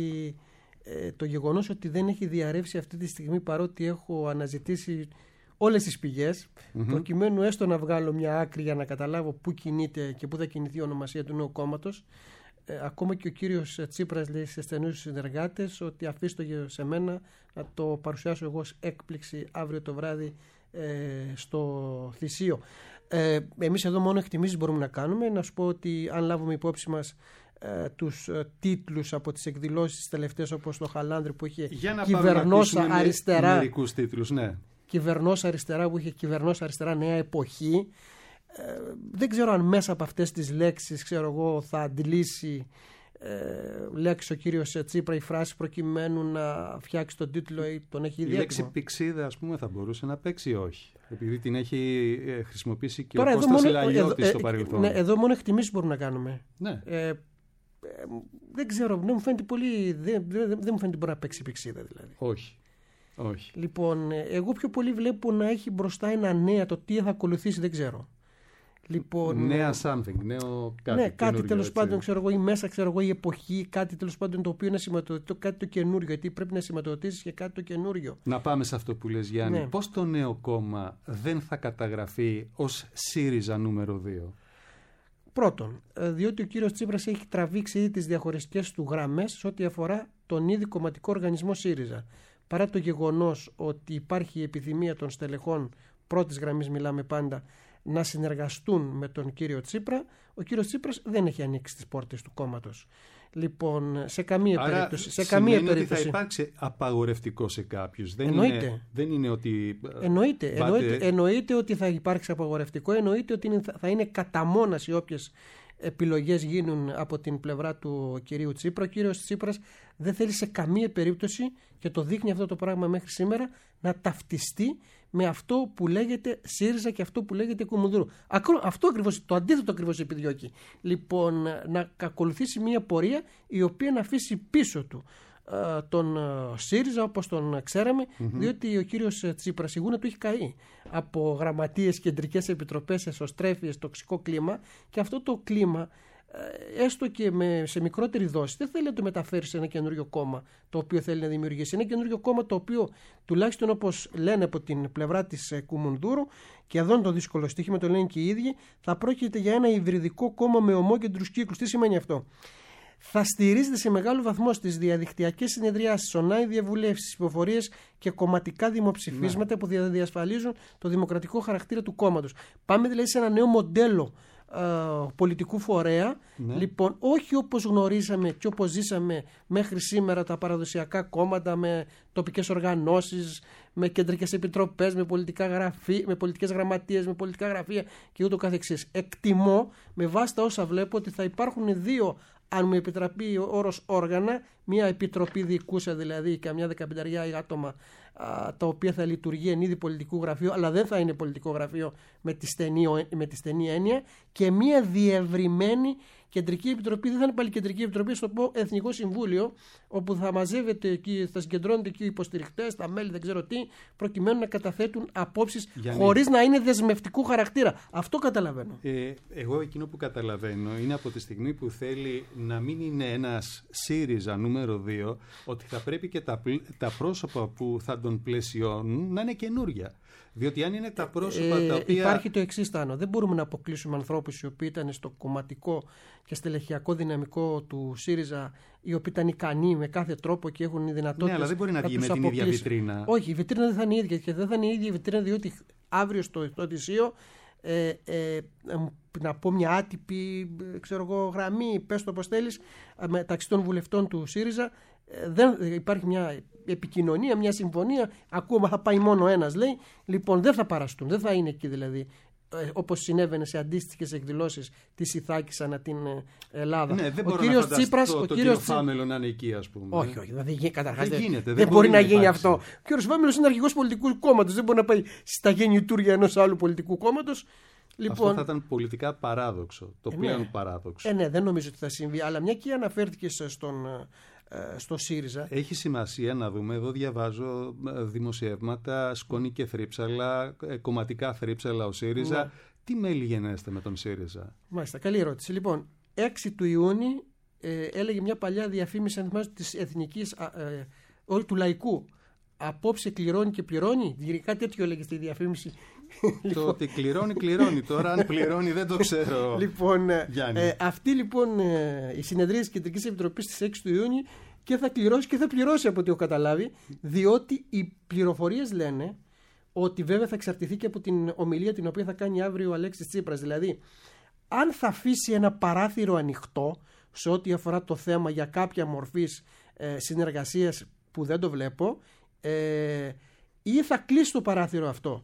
Speaker 18: ε, το γεγονός ότι δεν έχει διαρρεύσει αυτή τη στιγμή, παρότι έχω αναζητήσει όλες τις πηγές, mm-hmm. προκειμένου έστω να βγάλω μια άκρη για να καταλάβω πού κινείται και πού θα κινηθεί η ονομασία του νέου κόμματος. Ε, ακόμα και ο κύριος Τσίπρας λέει σε στενούς συνεργάτες ότι αφήστε το σε μένα να το παρουσιάσω εγώ ως έκπληξη αύριο το βράδυ ε, στο Θησίο. Ε, εμείς εδώ μόνο εκτιμήσεις μπορούμε να κάνουμε. Να σου πω ότι αν λάβουμε υπόψη μας ε, τους ε, τίτλους από τις εκδηλώσεις τις τελευταίες, όπως το Χαλάνδρη που είχε κυβερνόσα αριστερά,
Speaker 2: μερικούς τίτλους, ναι.
Speaker 18: κυβερνόσα αριστερά που είχε κυβερνόσα αριστερά νέα εποχή. Ε, δεν ξέρω αν μέσα από αυτές τις λέξεις, ξέρω εγώ, θα αντλήσει ε, λέξει ο κύριος Τσίπρα η φράση προκειμένου να φτιάξει τον τίτλο ή τον έχει ήδη.
Speaker 2: Η λέξη πηξίδα, ας πούμε, θα μπορούσε να παίξει ή όχι? Επειδή την έχει χρησιμοποιήσει και
Speaker 18: τώρα
Speaker 2: ο Κώστας
Speaker 18: μόνο,
Speaker 2: Λαγιώτης
Speaker 18: ε,
Speaker 2: στο παρελθόν.
Speaker 18: Ναι, εδώ μόνο εκτιμήσεις μπορούμε να κάνουμε.
Speaker 2: Ναι.
Speaker 18: Ε, ε, δεν ξέρω, δεν μου φαίνεται πολύ. Δεν, δεν, δεν μου φαίνεται μπορεί να παίξει πηξίδα δηλαδή.
Speaker 2: Όχι. Όχι.
Speaker 18: Λοιπόν, εγώ πιο πολύ βλέπω να έχει μπροστά ένα νέα, το τι θα ακολουθήσει δεν ξέρω. Λοιπόν,
Speaker 2: νέα something, νέο κάτι.
Speaker 18: Ναι, κάτι τέλος πάντων, ξέρω εγώ, ή μέσα, ξέρω εγώ, η εποχή, κάτι τέλος πάντων το οποίο είναι σηματοδοτητό, κάτι το καινούριο, γιατί πρέπει να σηματοδοτήσεις και κάτι το καινούριο.
Speaker 2: Να πάμε σε αυτό που λες, Γιάννη.
Speaker 18: Ναι.
Speaker 2: Πώς το νέο κόμμα δεν θα καταγραφεί ως ΣΥΡΙΖΑ νούμερο δύο?
Speaker 18: Πρώτον, διότι ο κύριος Τσίπρας έχει τραβήξει ήδη τις διαχωριστικές του γραμμές σε ό,τι αφορά τον ήδη κομματικό οργανισμό ΣΥΡΙΖΑ. Παρά το γεγονός ότι υπάρχει η επιθυμία των στελεχών, πρώτης γραμμής μιλάμε πάντα, να συνεργαστούν με τον κύριο Τσίπρα, ο κύριος Τσίπρας δεν έχει ανοίξει τις πόρτες του κόμματος. Λοιπόν, σε καμία
Speaker 2: Άρα,
Speaker 18: περίπτωση. Σε καμία
Speaker 2: σημαίνει
Speaker 18: περίπτωση.
Speaker 2: ότι θα υπάρξει απαγορευτικό σε κάποιους. Δεν
Speaker 18: εννοείται.
Speaker 2: Είναι, δεν είναι ότι.
Speaker 18: Εννοείται,
Speaker 2: πάτε...
Speaker 18: εννοείται, εννοείται ότι θα υπάρξει απαγορευτικό, εννοείται ότι είναι, θα είναι κατά μόνας οι όποιες επιλογές γίνουν από την πλευρά του κυρίου Τσίπρα. Ο κύριος Τσίπρας δεν θέλει σε καμία περίπτωση, και το δείχνει αυτό το πράγμα μέχρι σήμερα, να ταυτιστεί με αυτό που λέγεται ΣΥΡΙΖΑ και αυτό που λέγεται Κουμουνδούρου. Αυτό ακριβώς, το αντίθετο ακριβώς επιδιώκει. Λοιπόν, να ακολουθήσει μια πορεία η οποία να αφήσει πίσω του ε, τον ε, ΣΥΡΙΖΑ όπως τον ξέραμε, mm-hmm. διότι ο κύριος Τσίπρας η γούνα του έχει καεί από γραμματείες, κεντρικές επιτροπές, εσωστρέφειες, τοξικό κλίμα, και αυτό το κλίμα, έστω και με, σε μικρότερη δόση, δεν θέλει να το μεταφέρει σε ένα καινούριο κόμμα το οποίο θέλει να δημιουργήσει. Ένα καινούριο κόμμα το οποίο, τουλάχιστον όπως λένε από την πλευρά της Κουμουνδούρου, και εδώ είναι το δύσκολο στοίχημα, το λένε και οι ίδιοι, θα πρόκειται για ένα υβριδικό κόμμα με ομόκεντρους κύκλους. Τι σημαίνει αυτό? Θα στηρίζεται σε μεγάλο βαθμό στις διαδικτυακές συνεδριάσεις, online διαβουλεύσεις, υποφορίες και κομματικά δημοψηφίσματα, ναι, που διασφαλίζουν το δημοκρατικό χαρακτήρα του κόμματος. Πάμε δηλαδή σε ένα νέο μοντέλο Uh, πολιτικού φορέα, ναι. Λοιπόν, όχι όπως γνωρίζαμε και όπως ζήσαμε μέχρι σήμερα τα παραδοσιακά κόμματα με τοπικές οργανώσεις, με κεντρικές επιτροπές, με, πολιτικά γραφή, με πολιτικές γραμματείες, με πολιτικά γραφεία και ούτω καθεξής. Εκτιμώ με βάση τα όσα βλέπω ότι θα υπάρχουν δύο, αν μου επιτραπεί ο όρος, όργανα, μια επιτροπή διοικούσα δηλαδή, καμιά δεκαπενταριά άτομα, α, τα οποία θα λειτουργεί εν είδη πολιτικού γραφείου, αλλά δεν θα είναι πολιτικό γραφείο με τη στενή, με τη στενή έννοια, και μια διευρυμένη κεντρική επιτροπή. Δεν θα είναι πάλι κεντρική επιτροπή, στο πω Εθνικό Συμβούλιο, όπου θα μαζεύεται εκεί, θα συγκεντρώνονται εκεί οι υποστηρικτές, τα μέλη, δεν ξέρω τι, προκειμένου να καταθέτουν απόψεις χωρίς να είναι δεσμευτικού χαρακτήρα. Αυτό καταλαβαίνω.
Speaker 2: Ε, εγώ εκείνο που καταλαβαίνω είναι από τη στιγμή που θέλει να μην είναι ένας ΣΥΡΙΖΑ νούμερο δύο, ότι θα πρέπει και τα, τα πρόσωπα που θα τον πλαισιώνουν να είναι καινούρια. Διότι αν είναι τα πρόσωπα
Speaker 18: ε,
Speaker 2: τα οποία.
Speaker 18: Υπάρχει το εξής, Τάνο. Δεν μπορούμε να αποκλείσουμε ανθρώπους οι οποίοι ήταν στο κομματικό και στελεχειακό δυναμικό του ΣΥΡΙΖΑ, οι οποίοι ήταν ικανοί με κάθε τρόπο και έχουν δυνατότητες.
Speaker 2: Ναι, αλλά δεν μπορεί να, να βγει με την ίδια βιτρίνα.
Speaker 18: Όχι, η βιτρίνα δεν θα είναι η ίδια, και δεν θα είναι η ίδια η βιτρίνα, διότι αύριο στο, στο Θησίο, ε, ε, να πω μια άτυπη, ξέρω εγώ, γραμμή, πες το όπως θέλεις, μεταξύ των βουλευτών του ΣΥΡΙΖΑ, δεν υπάρχει μια επικοινωνία, μια συμφωνία. Ακόμα θα πάει μόνο ένας, λέει. Λοιπόν, δεν θα παραστούν, δεν θα είναι εκεί δηλαδή όπως συνέβαινε σε αντίστοιχες εκδηλώσεις της Ιθάκης ανά την Ελλάδα.
Speaker 2: Ναι, δεν
Speaker 18: ο
Speaker 2: μπορώ
Speaker 18: κύριος
Speaker 2: να φανταστώ
Speaker 18: Τσίπρας,
Speaker 2: το,
Speaker 18: ο
Speaker 2: το
Speaker 18: κύριος
Speaker 2: κύριο Φάμελο να είναι εκεί, ας πούμε.
Speaker 18: Όχι, όχι, δηλαδή καταρχάς
Speaker 2: δεν,
Speaker 18: δεν,
Speaker 2: γίνεται,
Speaker 18: δεν,
Speaker 2: δεν
Speaker 18: μπορεί να, να γίνει
Speaker 2: υπάρξει.
Speaker 18: αυτό. Ο κύριος Φάμελος είναι αρχηγός πολιτικού κόμματος, δεν μπορεί να πάει στα γεννητούρια ενός άλλου πολιτικού κόμματος. Λοιπόν,
Speaker 2: αυτό θα ήταν πολιτικά παράδοξο, το
Speaker 18: ε,
Speaker 2: πλέον
Speaker 18: ναι.
Speaker 2: παράδοξο.
Speaker 18: Ε, ναι, δεν νομίζω ότι θα συμβεί, αλλά μια και αναφέρθηκε στον... στο ΣΥΡΙΖΑ.
Speaker 2: Έχει σημασία να δούμε, εδώ διαβάζω δημοσιεύματα, σκόνη και θρύψαλα, κομματικά θρύψαλα ο ΣΥΡΙΖΑ. Ναι. Τι μέλη γενέστε με τον ΣΥΡΙΖΑ?
Speaker 18: Μάλιστα, καλή ερώτηση. Λοιπόν, έξι του Ιούνιου ε, έλεγε μια παλιά διαφήμιση, αν θυμάστε, της εθνικής, ε, ε, του λαϊκού. Απόψε κληρώνει και πληρώνει. Κάτι τέτοιο έλεγε στη διαφήμιση.
Speaker 2: Το ότι κληρώνει, κληρώνει. Τώρα αν πληρώνει δεν το ξέρω.
Speaker 18: Λοιπόν, ε, αυτή λοιπόν ε, η συνεδρία της Κεντρικής Επιτροπής στις έξι του Ιούνιου και θα κληρώσει και θα πληρώσει από ό,τι έχω καταλάβει, διότι οι πληροφορίες λένε ότι βέβαια θα εξαρτηθεί και από την ομιλία την οποία θα κάνει αύριο ο Αλέξης Τσίπρας. Δηλαδή, αν θα αφήσει ένα παράθυρο ανοιχτό σε ό,τι αφορά το θέμα για κάποια μορφής ε, συνεργασίας που δεν το βλέπω, ε, ή θα κλείσει το παράθυρο αυτό.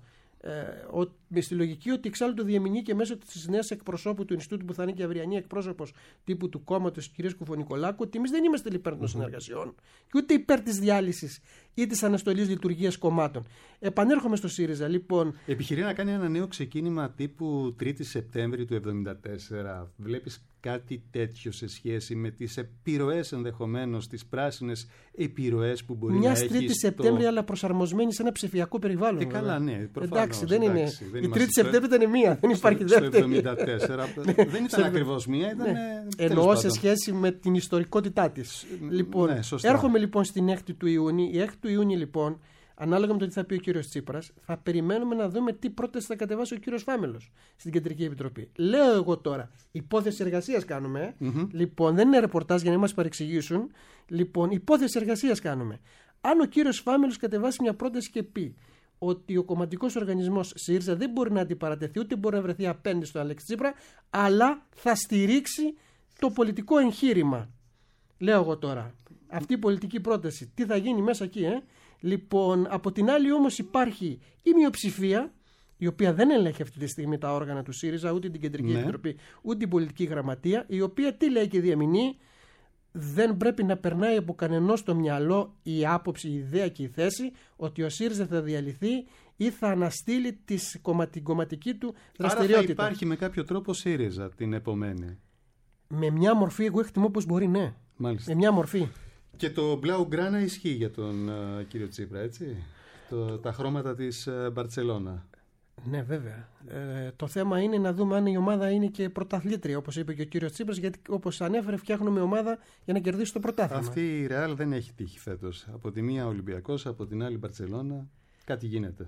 Speaker 18: Ε, με στη λογική ότι εξάλλου το διεμηνεί και μέσω της νέας εκπροσώπου του Ινστιτούτου που θα είναι και αυριανή εκπρόσωπος τύπου του κόμματος της κυρίας Κουφονικολάκου, ότι εμείς δεν είμαστε υπέρ των συνεργασιών και ούτε υπέρ της διάλυσης ή της αναστολής λειτουργίας κομμάτων. Επανέρχομαι στο ΣΥΡΙΖΑ. Λοιπόν,
Speaker 2: επιχειρεί να κάνει ένα νέο ξεκίνημα τύπου τρίτη Σεπτέμβρη του εβδομήντα τέσσερα. Βλέπεις κάτι τέτοιο σε σχέση με τις επιρροές, ενδεχομένως τις πράσινες επιρροές που μπορεί
Speaker 18: Μιας
Speaker 2: να έχει?
Speaker 18: Μιας τρίτη Σεπτέμβρη, αλλά προσαρμοσμένη σε ένα ψηφιακό περιβάλλον.
Speaker 2: Και καλά, ναι, προφανώς,
Speaker 18: εντάξει, δεν
Speaker 2: εντάξει,
Speaker 18: είναι.
Speaker 2: Δεν
Speaker 18: η τρίτη Σεπτέμβρη ήταν μία, δεν υπάρχει δεύτερη.
Speaker 2: Στο εβδομήντα τέσσερα δεν ήταν ακριβώς μία, ήταν. Ναι.
Speaker 18: Εννοώ σε σχέση με την ιστορικότητά της. Λοιπόν, ναι, έρχομαι λοιπόν στην έκτη του Ιούνιου. Η έκτη του Ιούνιου, λοιπόν, ανάλογα με το τι θα πει ο κύριος Τσίπρας, θα περιμένουμε να δούμε τι πρόταση θα κατεβάσει ο κύριος Φάμελος στην Κεντρική Επιτροπή. Λέω εγώ τώρα, υπόθεση εργασίας κάνουμε. Mm-hmm. Λοιπόν, δεν είναι ρεπορτάζ για να μας παρεξηγήσουν. Λοιπόν, υπόθεση εργασίας κάνουμε. Αν ο κύριος Φάμελος κατεβάσει μια πρόταση και πει ότι ο κομματικός οργανισμός ΣΥΡΙΖΑ δεν μπορεί να αντιπαρατεθεί, ούτε μπορεί να βρεθεί απέναντι στον Αλέξη Τσίπρα, αλλά θα στηρίξει το πολιτικό εγχείρημα. Λέω εγώ τώρα, αυτή η πολιτική πρόταση, τι θα γίνει μέσα εκεί, ε? Λοιπόν, από την άλλη όμως υπάρχει η μειοψηφία, η οποία δεν ελέγχει αυτή τη στιγμή τα όργανα του ΣΥΡΙΖΑ, ούτε την Κεντρική ναι. Επιτροπή, ούτε την Πολιτική Γραμματεία, η οποία τι λέει και διαμηνεί, δεν πρέπει να περνάει από κανενός στο μυαλό η άποψη, η ιδέα και η θέση ότι ο ΣΥΡΙΖΑ θα διαλυθεί ή θα αναστείλει τις κομμα... την κομματική του δραστηριότητα.
Speaker 2: Άρα θα υπάρχει με κάποιο τρόπο ΣΥΡΙΖΑ την επομένη?
Speaker 18: Με μια μορφή, εγώ εκτιμώ πως μπορεί, ναι.
Speaker 2: Μάλιστα.
Speaker 18: Με μια μορφή.
Speaker 2: Και το Blaugrana ισχύει για τον uh, κύριο Τσίπρα, έτσι? Το, τα χρώματα της uh, Μπαρτσελώνα.
Speaker 18: Ναι, βέβαια. Ε, το θέμα είναι να δούμε αν η ομάδα είναι και πρωταθλήτρια, όπως είπε και ο κύριος Τσίπρας, γιατί όπως ανέφερε, φτιάχνουμε ομάδα για να κερδίσει το πρωτάθλημα.
Speaker 2: Αυτή η Ρεάλ δεν έχει τύχει φέτος. Από τη μία Ολυμπιακός, από την άλλη Μπαρτσελώνα. Κάτι γίνεται.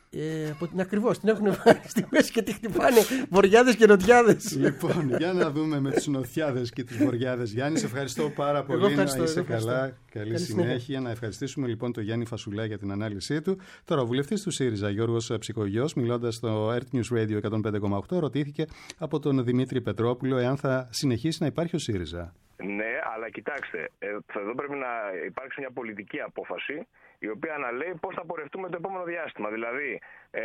Speaker 18: Ε, από την ακριβώς, την έχουν βάλει στη μέση και τη χτυπάνε βοριάδες και νοτιάδες.
Speaker 2: Λοιπόν, για να δούμε με τους νοτιάδες και τους βοριάδες. Γιάννη, σε ευχαριστώ πάρα πολύ.
Speaker 18: Ευχαριστώ,
Speaker 2: να είσαι
Speaker 18: ευχαριστώ.
Speaker 2: καλά. Καλή, Καλή συνέχεια. συνέχεια. Να ευχαριστήσουμε λοιπόν τον Γιάννη Φασουλά για την ανάλυση του. Τώρα, ο βουλευτής του ΣΥΡΙΖΑ, Γιώργος Ψυχογιός, μιλώντας στο Earth News Radio εκατόν πέντε κόμμα οκτώ, ρωτήθηκε από τον Δημήτρη Πετρόπουλο εάν θα συνεχίσει να υπάρχει ο ΣΥΡΙΖΑ.
Speaker 19: Ναι, αλλά κοιτάξτε, εδώ πρέπει να υπάρξει μια πολιτική απόφαση η οποία να λέει πώς θα πορευτούμε το επόμενο διάστημα. Δηλαδή, ε,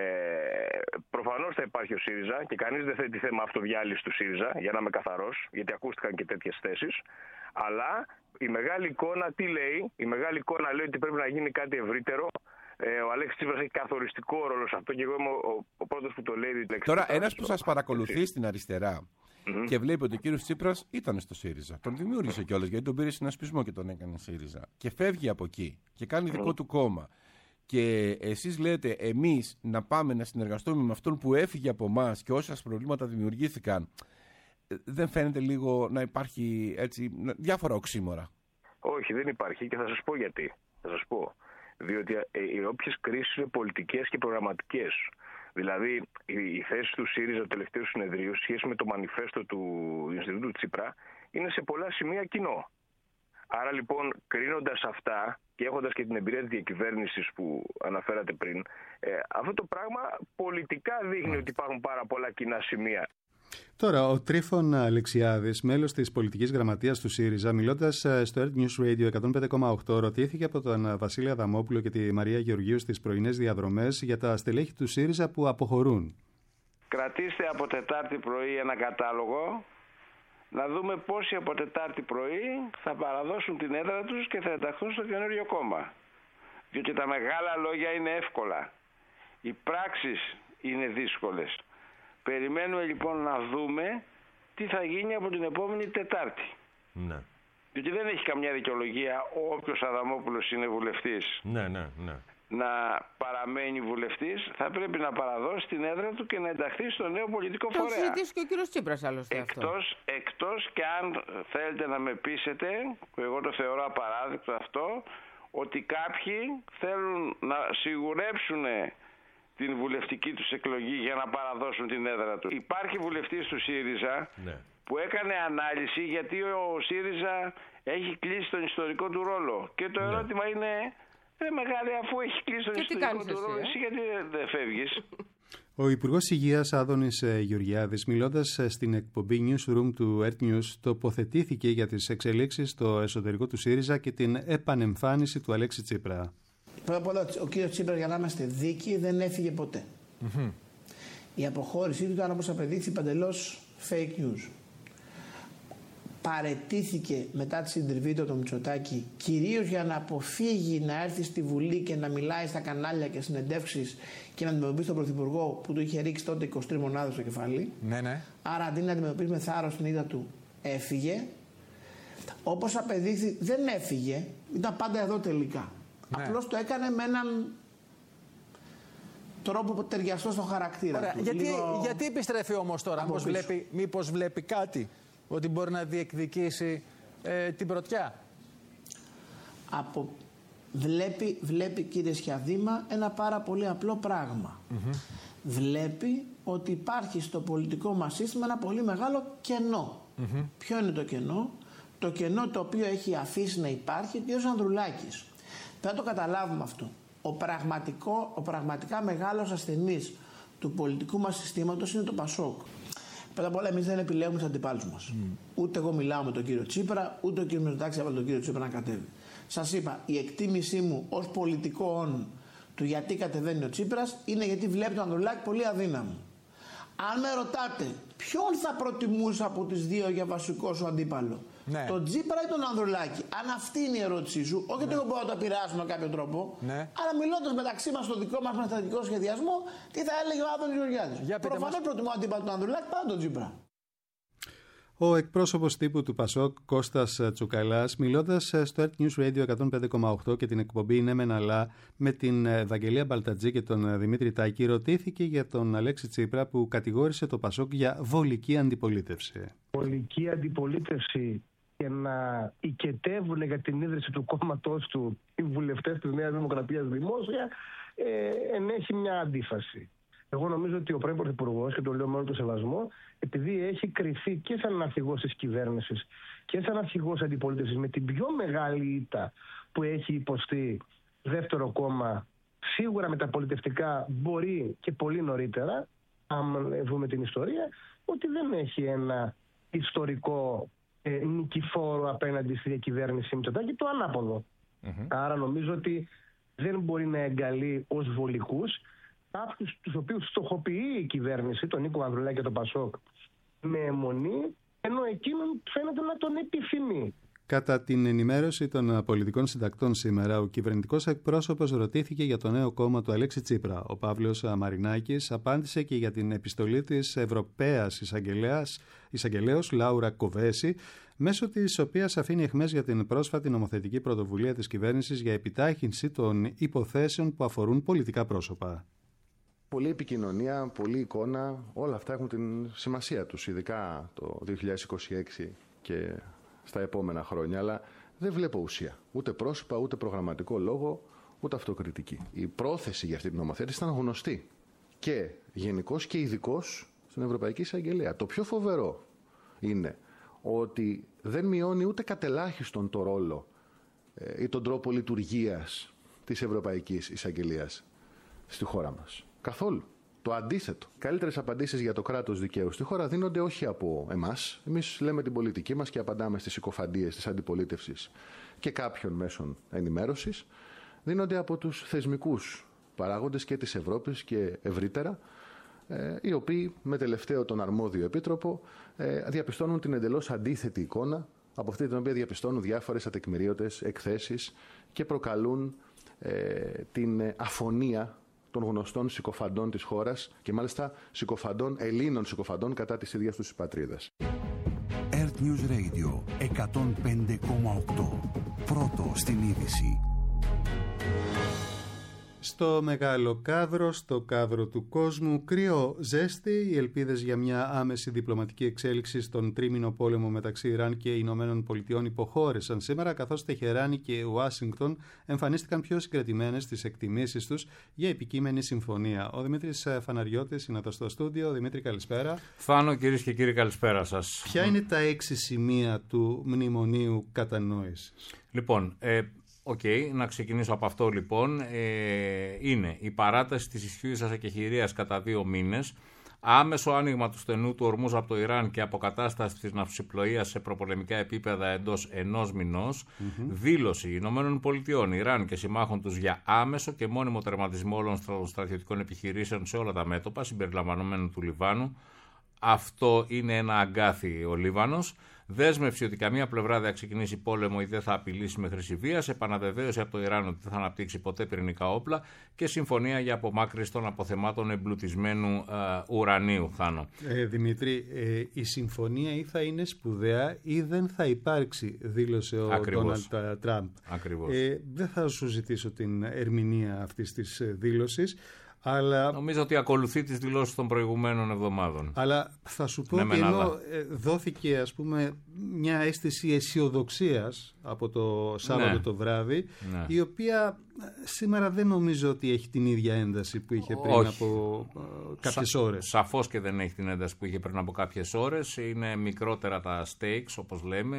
Speaker 19: προφανώς θα υπάρχει ο ΣΥΡΙΖΑ και κανείς δεν θέτει θέμα αυτοδιάλυσης του ΣΥΡΙΖΑ, για να είμαι καθαρός, γιατί ακούστηκαν και τέτοιες θέσεις. Αλλά η μεγάλη εικόνα τι λέει? Η μεγάλη εικόνα λέει ότι πρέπει να γίνει κάτι ευρύτερο. Ε, ο Αλέξης Τσίπρας έχει καθοριστικό ρόλο σε αυτό και εγώ είμαι ο, ο πρώτος που το λέει.
Speaker 20: Τώρα, ένας που σας παρακολουθεί στην αριστερά mm-hmm. και βλέπει ότι ο κύριος Τσίπρας ήταν στο ΣΥΡΙΖΑ. Τον δημιούργησε κιόλας, γιατί τον πήρε συνασπισμό και τον έκανε ΣΥΡΙΖΑ. Και φεύγει από εκεί και κάνει δικό mm-hmm. του κόμμα. Και εσείς λέτε εμείς να πάμε να συνεργαστούμε με αυτόν που έφυγε από εμάς και όσα προβλήματα δημιουργήθηκαν. Δεν φαίνεται λίγο να υπάρχει έτσι διάφορα οξύμορα?
Speaker 19: Όχι, δεν υπάρχει και θα σας πω γιατί. Θα σας πω. Διότι οι όποιες κρίσεις είναι πολιτικές και προγραμματικές. Δηλαδή, η θέση του ΣΥΡΙΖΑ του τελευταίου συνεδρίου, σχέση με το μανιφέστο του Ινστιτούτου Τσίπρα, είναι σε πολλά σημεία κοινό. Άρα λοιπόν, κρίνοντας αυτά και έχοντας και την εμπειρία της διακυβέρνησης που αναφέρατε πριν, ε, αυτό το πράγμα πολιτικά δείχνει ότι υπάρχουν πάρα πολλά κοινά σημεία.
Speaker 2: Τώρα, ο Τρίφων Αλεξιάδης, μέλος της πολιτικής γραμματείας του ΣΥΡΙΖΑ, μιλώντας στο Earth News Radio εκατόν πέντε κόμμα οκτώ, ρωτήθηκε από τον Βασίλη Αδαμόπουλο και τη Μαρία Γεωργίου στις πρωινές διαδρομές για τα στελέχη του ΣΥΡΙΖΑ που αποχωρούν.
Speaker 21: κρατήστε από Τετάρτη πρωί ένα κατάλογο, να δούμε πόσοι από Τετάρτη πρωί θα παραδώσουν την έδρα τους και θα ενταχθούν στο καινούριο κόμμα. Διότι τα μεγάλα λόγια είναι εύκολα. Οι πράξεις είναι δύσκολες. Περιμένουμε λοιπόν να δούμε τι θα γίνει από την επόμενη Τετάρτη.
Speaker 22: Ναι.
Speaker 21: Διότι δεν έχει καμιά δικαιολογία όποιος Αδαμόπουλος είναι βουλευτής.
Speaker 22: Ναι, ναι, ναι.
Speaker 21: Να παραμένει βουλευτής, θα πρέπει να παραδώσει την έδρα του και να ενταχθεί στο νέο πολιτικό φορέα.
Speaker 23: Το έχει συζητήσει και ο κύριος Τσίπρας άλλωστε
Speaker 21: εκτός,
Speaker 23: αυτό.
Speaker 21: Εκτός και αν θέλετε να με πείσετε, που εγώ το θεωρώ απαράδεκτο αυτό, ότι κάποιοι θέλουν να σιγουρέψουν την βουλευτική τους εκλογή για να παραδώσουν την έδρα του. Υπάρχει βουλευτής του ΣΥΡΙΖΑ, ναι, που έκανε ανάλυση γιατί ο ΣΥΡΙΖΑ έχει κλείσει τον ιστορικό του ρόλο. Και το ερώτημα ναι. είναι... Ε, μεγάλη, αφού έχει κλείσει τον ιστορικό του ρόλο, εσύ γιατί δεν φεύγεις?
Speaker 2: Ο Υπουργός Υγείας Άδωνης Γεωργιάδης, μιλώντας στην εκπομπή Newsroom του Earth News, τοποθετήθηκε για τις εξελίξεις στο εσωτερικό του ΣΥΡΙΖΑ και την επανεμφάνιση του Αλέξη Τσίπρα.
Speaker 24: Πρώτα απ' όλα, ο κύριος Τσίπρα, για να είμαστε δίκαιοι, δεν έφυγε ποτέ. Mm-hmm. Η αποχώρησή του ήταν, όπως απεδείχθη, παντελώς fake news. Παραιτήθηκε μετά τη συντριβή του το Μητσοτάκη, κυρίως για να αποφύγει να έρθει στη Βουλή και να μιλάει στα κανάλια και συνεντεύξεις και να αντιμετωπίσει τον Πρωθυπουργό που του είχε ρίξει τότε είκοσι τρεις μονάδες στο κεφάλι. Ναι, ναι. Άρα αντί να αντιμετωπίσει με θάρρος την ήττα του, έφυγε. Όπως απεδείχθη, δεν έφυγε, ήταν πάντα εδώ τελικά. Ναι. Απλώς το έκανε με έναν τρόπο που ταιριαστό στο χαρακτήρα
Speaker 25: Ωραία.
Speaker 24: του.
Speaker 25: Γιατί,
Speaker 24: Λίγο...
Speaker 25: γιατί επιστρέφει όμως τώρα, μήπως βλέπει, μήπως βλέπει κάτι, ότι μπορεί να διεκδικήσει ε, την πρωτιά?
Speaker 24: Από... Βλέπει, βλέπει, κύριε Σιαδήμα, ένα πάρα πολύ απλό πράγμα. Mm-hmm. Βλέπει ότι υπάρχει στο πολιτικό μας σύστημα ένα πολύ μεγάλο κενό. Mm-hmm. Ποιο είναι το κενό? Το κενό το οποίο έχει αφήσει να υπάρχει ο κ. Ανδρουλάκης. Πρέπει να το καταλάβουμε αυτό. Ο, πραγματικό, ο πραγματικά μεγάλος ασθενής του πολιτικού μας συστήματος είναι το Πασόκ. Πρώτα απ' όλα, εμείς δεν επιλέγουμε τους αντιπάλους μας. Mm. Ούτε εγώ μιλάω με τον κύριο Τσίπρα, ούτε ο κύριος Μητσοτάκης έβαλε τον κύριο Τσίπρα να κατέβει. Σας είπα, η εκτίμησή μου ως πολιτικό του γιατί κατεβαίνει ο Τσίπρας είναι γιατί βλέπει τον Ανδρουλάκη πολύ αδύναμο. Αν με ρωτάτε ποιον θα προτιμούσα από τις δύο για βασικό σου αντίπαλο, ναι, τον Τσίπρα ή τον Ανδρουλάκη? Αν αυτή είναι η ερώτησή σου, όχι ότι ναι, εγώ μπορώ να το επηρεάσω με κάποιο τρόπο, ναι, αλλά μιλώντας μεταξύ μας στο δικό μας στρατηγικό σχεδιασμό, τι θα έλεγε ο Άδωνης Γεωργιάδης? Προφανώς προτιμώ αντίπαλο τον Ανδρουλάκη παρά τον Τσίπρα.
Speaker 2: Ο εκπρόσωπος τύπου του Πασόκ, Κώστας Τσουκαλάς, μιλώντας στο Earth News Radio εκατόν πέντε κόμμα οκτώ και την εκπομπή «Ναι μεν αλλά» με την Ευαγγελία Μπαλτατζή και τον Δημήτρη Τάκη, ρωτήθηκε για τον Αλέξη Τσίπρα που κατηγόρησε το Πασόκ για βολική αντιπολίτευση.
Speaker 26: Βολική αντιπολίτευση και να οικετεύουν για την ίδρυση του κόμματός του οι βουλευτές της Νέας Δημοκρατίας δημόσια, ε, ενέχει μια αντίφαση. Εγώ νομίζω ότι ο πρώην Πρωθυπουργός, και το λέω με όλο το σεβασμό, επειδή έχει κριθεί και σαν αρχηγός της κυβέρνησης και σαν αρχηγός αντιπολίτευσης με την πιο μεγάλη ήττα που έχει υποστεί δεύτερο κόμμα, σίγουρα μεταπολιτευτικά μπορεί και πολύ νωρίτερα, αν δούμε την ιστορία, ότι δεν έχει ένα ιστορικό ε, νικηφόρο απέναντι στη διακυβέρνηση Μητσοτάκη, το ανάποδο. Mm-hmm. Άρα νομίζω ότι δεν μπορεί να εγκαλεί ως βολικούς αυτούς τους οποίους στοχοποιεί η κυβέρνηση, τον Νίκο Ανδρουλάκη και τον Πασόκ, με αιμονή, ενώ εκείνον φαίνεται να τον επιθυμεί.
Speaker 2: Κατά την ενημέρωση των πολιτικών συντακτών σήμερα, ο κυβερνητικός εκπρόσωπος ρωτήθηκε για το νέο κόμμα του Αλέξη Τσίπρα. Ο Παύλος Μαρινάκης απάντησε και για την επιστολή της Ευρωπαίας Εισαγγελέως Λάουρα Κοβέση, μέσω της οποίας αφήνει αιχμές για την πρόσφατη νομοθετική πρωτοβουλία της κυβέρνησης για επιτάχυνση των υποθέσεων που αφορούν πολιτικά πρόσωπα.
Speaker 27: Πολλή επικοινωνία, πολλή εικόνα, όλα αυτά έχουν την σημασία τους, ειδικά το δύο χιλιάδες είκοσι έξι και στα επόμενα χρόνια, αλλά δεν βλέπω ουσία. Ούτε πρόσωπα, ούτε προγραμματικό λόγο, ούτε αυτοκριτική. Η πρόθεση για αυτή την νομοθέτηση ήταν γνωστή και γενικός και ειδικός στην Ευρωπαϊκή Εισαγγελία. Το πιο φοβερό είναι ότι δεν μειώνει ούτε κατελάχιστον το ρόλο ε, ή τον τρόπο λειτουργίας της Ευρωπαϊκής Εισαγγελίας στη χώρα μας. Καθόλου. Το αντίθετο. Καλύτερες απαντήσεις για το κράτος δικαίου στη χώρα δίνονται όχι από εμάς. Εμείς λέμε την πολιτική μας και απαντάμε στις συκοφαντίες της αντιπολίτευσης και κάποιων μέσων ενημέρωσης. Δίνονται από τους θεσμικούς παράγοντες και της Ευρώπης και ευρύτερα, οι οποίοι με τελευταίο τον αρμόδιο επίτροπο διαπιστώνουν την εντελώς αντίθετη εικόνα από αυτή την οποία διαπιστώνουν διάφορες ατεκμηρίωτες εκθέσεις και προκαλούν την αφωνία των γνωστών συκοφαντών της χώρας και μάλιστα συκοφαντών, Ελλήνων συκοφαντών κατά της ίδιας τους πατρίδας.
Speaker 1: Earth News Radio εκατόν πέντε κόμμα οκτώ. Πρώτο στην είδηση.
Speaker 2: Στο μεγάλο κάδρο, στο κάδρο του κόσμου, κρύο ζέστη, οι ελπίδες για μια άμεση διπλωματική εξέλιξη στον τρίμηνο πόλεμο μεταξύ Ιράν και Ηνωμένων Πολιτειών υποχώρησαν σήμερα, καθώς Τεχεράνη και Ουάσιγκτον εμφανίστηκαν πιο συγκρατημένες στις εκτιμήσεις τους για επικείμενη συμφωνία. Ο Δημήτρης Φαναριώτης είναι εδώ στο στούντιο. Δημήτρη, καλησπέρα.
Speaker 3: Φάνο, κυρίες και κύριοι, καλησπέρα σας.
Speaker 2: Ποια είναι τα έξι σημεία του μνημονίου κατανόησης?
Speaker 3: Λοιπόν, ε, Οκ, okay, να ξεκινήσω από αυτό λοιπόν. Ε, είναι η παράταση της ισχύουσας εκεχηρίας κατά δύο μήνες, άμεσο άνοιγμα του στενού του Ορμούζ από το Ιράν και αποκατάσταση της ναυσιπλοείας σε προπολεμικά επίπεδα εντός ενός μηνός, mm-hmm. δήλωση Ηνωμένων Πολιτειών, Ιράν και συμμάχων τους για άμεσο και μόνιμο τερματισμό όλων των στρατιωτικών επιχειρήσεων σε όλα τα μέτωπα, συμπεριλαμβανομένου του Λιβάνου. Αυτό είναι ένα αγκάθι ο Λίβανος. Δέσμευση ότι καμία πλευρά δεν θα ξεκινήσει πόλεμο ή δεν θα απειλήσει με χρήση βίας. Επαναβεβαίωση από το Ιράν ότι δεν θα αναπτύξει ποτέ πυρηνικά όπλα. Και συμφωνία για απομάκρυνση των αποθεμάτων εμπλουτισμένου ε, ουρανίου. Θάνο.
Speaker 2: Ε, Δημήτρη, ε, η συμφωνία ή θα είναι σπουδαία ή δεν θα υπάρξει, δήλωσε ο Ντόναλντ Τραμπ.
Speaker 3: Ακριβώς.
Speaker 2: Ε, δεν θα σου ζητήσω την ερμηνεία αυτής της δήλωσης. Αλλά...
Speaker 3: Νομίζω ότι ακολουθεί τις δηλώσεις των προηγουμένων εβδομάδων.
Speaker 2: Αλλά θα σου πω
Speaker 3: ναι,
Speaker 2: ότι ενώ δόθηκε, ας πούμε, μια αίσθηση αισιοδοξίας από το Σάββατο ναι. το βράδυ, ναι. η οποία σήμερα δεν νομίζω ότι έχει την ίδια ένταση που είχε πριν Όχι. από κάποιες Σα, ώρες.
Speaker 3: Σαφώς και δεν έχει την ένταση που είχε πριν από κάποιες ώρες. Είναι μικρότερα τα stakes, όπως λέμε,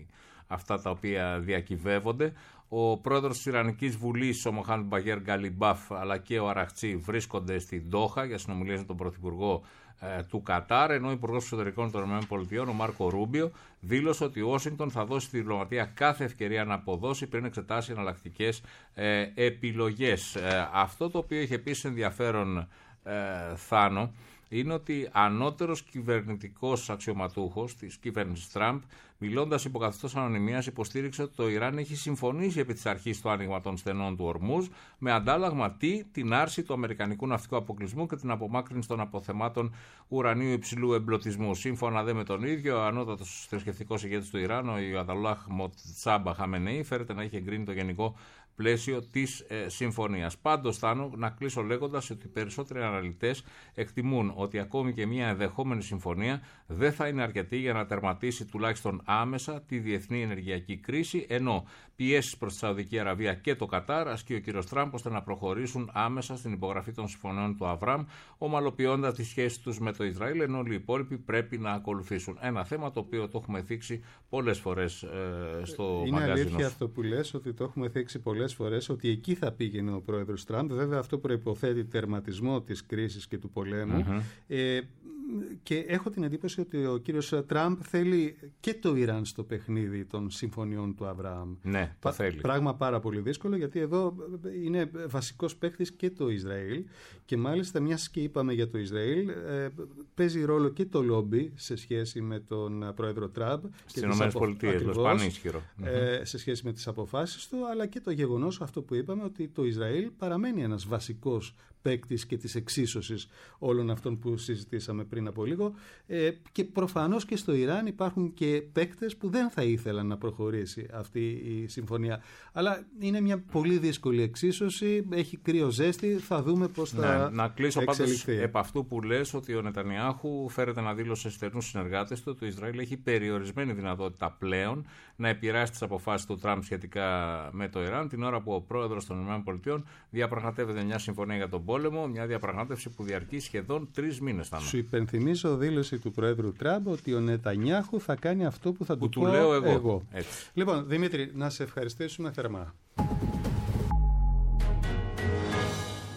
Speaker 3: αυτά τα οποία διακυβεύονται. Ο πρόεδρος της Ιρανικής Βουλής, ο Μοχάμεντ Μπαγέρ Γκαλιμπάφ, αλλά και ο Αραχτσί βρίσκονται στην Ντόχα για συνομιλίες με τον πρωθυπουργό ε, του Κατάρ, ενώ ο υπουργός εξωτερικών των ΗΠΑ, ο Μάρκο Ρούμπιο, δήλωσε ότι η Ουάσιγκτον θα δώσει στη διπλωματία κάθε ευκαιρία να αποδώσει πριν εξετάσει εναλλακτικές ε, επιλογές. Ε, αυτό το οποίο έχει επίσης ενδιαφέρον, ε, Θάνο, είναι ότι ανώτερος κυβερνητικός αξιωματούχος της κυβέρνησης Τραμπ, μιλώντας υπό καθεστώς ανωνυμίας, υποστήριξε ότι το Ιράν έχει συμφωνήσει επί της αρχής στο άνοιγμα των στενών του Ορμούζ, με αντάλλαγμα τι, την άρση του αμερικανικού ναυτικού αποκλεισμού και την απομάκρυνση των αποθεμάτων ουρανίου υψηλού εμπλωτισμού. Σύμφωνα δε με τον ίδιο, ο ανώτατος θρησκευτικός ηγέτης του Ιράν, ο Ιατολάχ Μοτσάμπα Χαμενεή, φέρεται να έχει εγκρίνει το γενικό πλαίσιο της ε, συμφωνίας. Πάντως, Θάνο, να κλείσω λέγοντας ότι οι περισσότεροι αναλυτές εκτιμούν ότι ακόμη και μια ενδεχόμενη συμφωνία δεν θα είναι αρκετή για να τερματίσει τουλάχιστον άμεσα τη διεθνή ενεργειακή κρίση, ενώ πιέσεις προς τη Σαουδική Αραβία και το Κατάρ ασκεί ο κ. Τραμπ ώστε να προχωρήσουν άμεσα στην υπογραφή των συμφωνιών του Αβραάμ, ομαλοποιώντας τις σχέσεις τους με το Ισραήλ, ενώ όλοι οι υπόλοιποι πρέπει να ακολουθήσουν. Ένα θέμα το οποίο το έχουμε θίξει πολλές φορές ε, στο μαγκαζίνο.
Speaker 2: Είναι αλήθεια αυτό που λες, ότι το έχουμε θίξει πολλές φορές, ότι εκεί θα πήγαινε ο πρόεδρος Τραμπ. Βέβαια αυτό προϋποθέτει τερματισμό της κρίσης και του πολέμου. Mm-hmm. Ε, και έχω την εντύπωση ότι ο κύριος Τραμπ θέλει και το Ιράν στο παιχνίδι των συμφωνιών του Αβραάμ.
Speaker 3: Ναι, το θέλει.
Speaker 2: Πράγμα πάρα πολύ δύσκολο, γιατί εδώ είναι βασικός παίκτης και το Ισραήλ, και μάλιστα, μιας και είπαμε για το Ισραήλ, ε, παίζει ρόλο και το λόμπι σε σχέση με τον πρόεδρο Τραμπ
Speaker 3: στις ΗΠΑ, πανίσχυρο.
Speaker 2: Ε, σε σχέση με τις αποφάσεις του, αλλά και το γεγονός αυτό που είπαμε, ότι το Ισραήλ παραμένει ένας βασικός παίκτης και της εξίσωσης όλων αυτών που συζητήσαμε πριν από λίγο, ε, και προφανώς και στο Ιράν υπάρχουν και παίκτες που δεν θα ήθελαν να προχωρήσει αυτή η συμφωνία, αλλά είναι μια πολύ δύσκολη εξίσωση, έχει κρύο ζέστη, θα δούμε πώς θα
Speaker 3: ναι, να κλείσω
Speaker 2: εξελιχθεί.
Speaker 3: Πάντως επ' αυτού που λες, ότι ο Νετανιάχου φέρεται να δήλωσε σε στενούς συνεργάτες του ότι το Ισραήλ έχει περιορισμένη δυνατότητα πλέον να επηρεάσει τις αποφάσεις του Τραμπ σχετικά με το Ιράν, την ώρα που ο πρόεδρος των ΗΠΑ διαπραγματεύεται μια συμφωνία για τον πόλεμο, μια διαπραγμάτευση που διαρκεί σχεδόν τρεις μήνες.
Speaker 2: Σου υπενθυμίζω δήλωση του πρόεδρου Τραμπ ότι ο Νετανιάχου θα κάνει αυτό που θα
Speaker 3: που
Speaker 2: του,
Speaker 3: του
Speaker 2: πω
Speaker 3: λέω εγώ.
Speaker 2: εγώ. Λοιπόν, Δημήτρη, να σε ευχαριστήσουμε θερμά.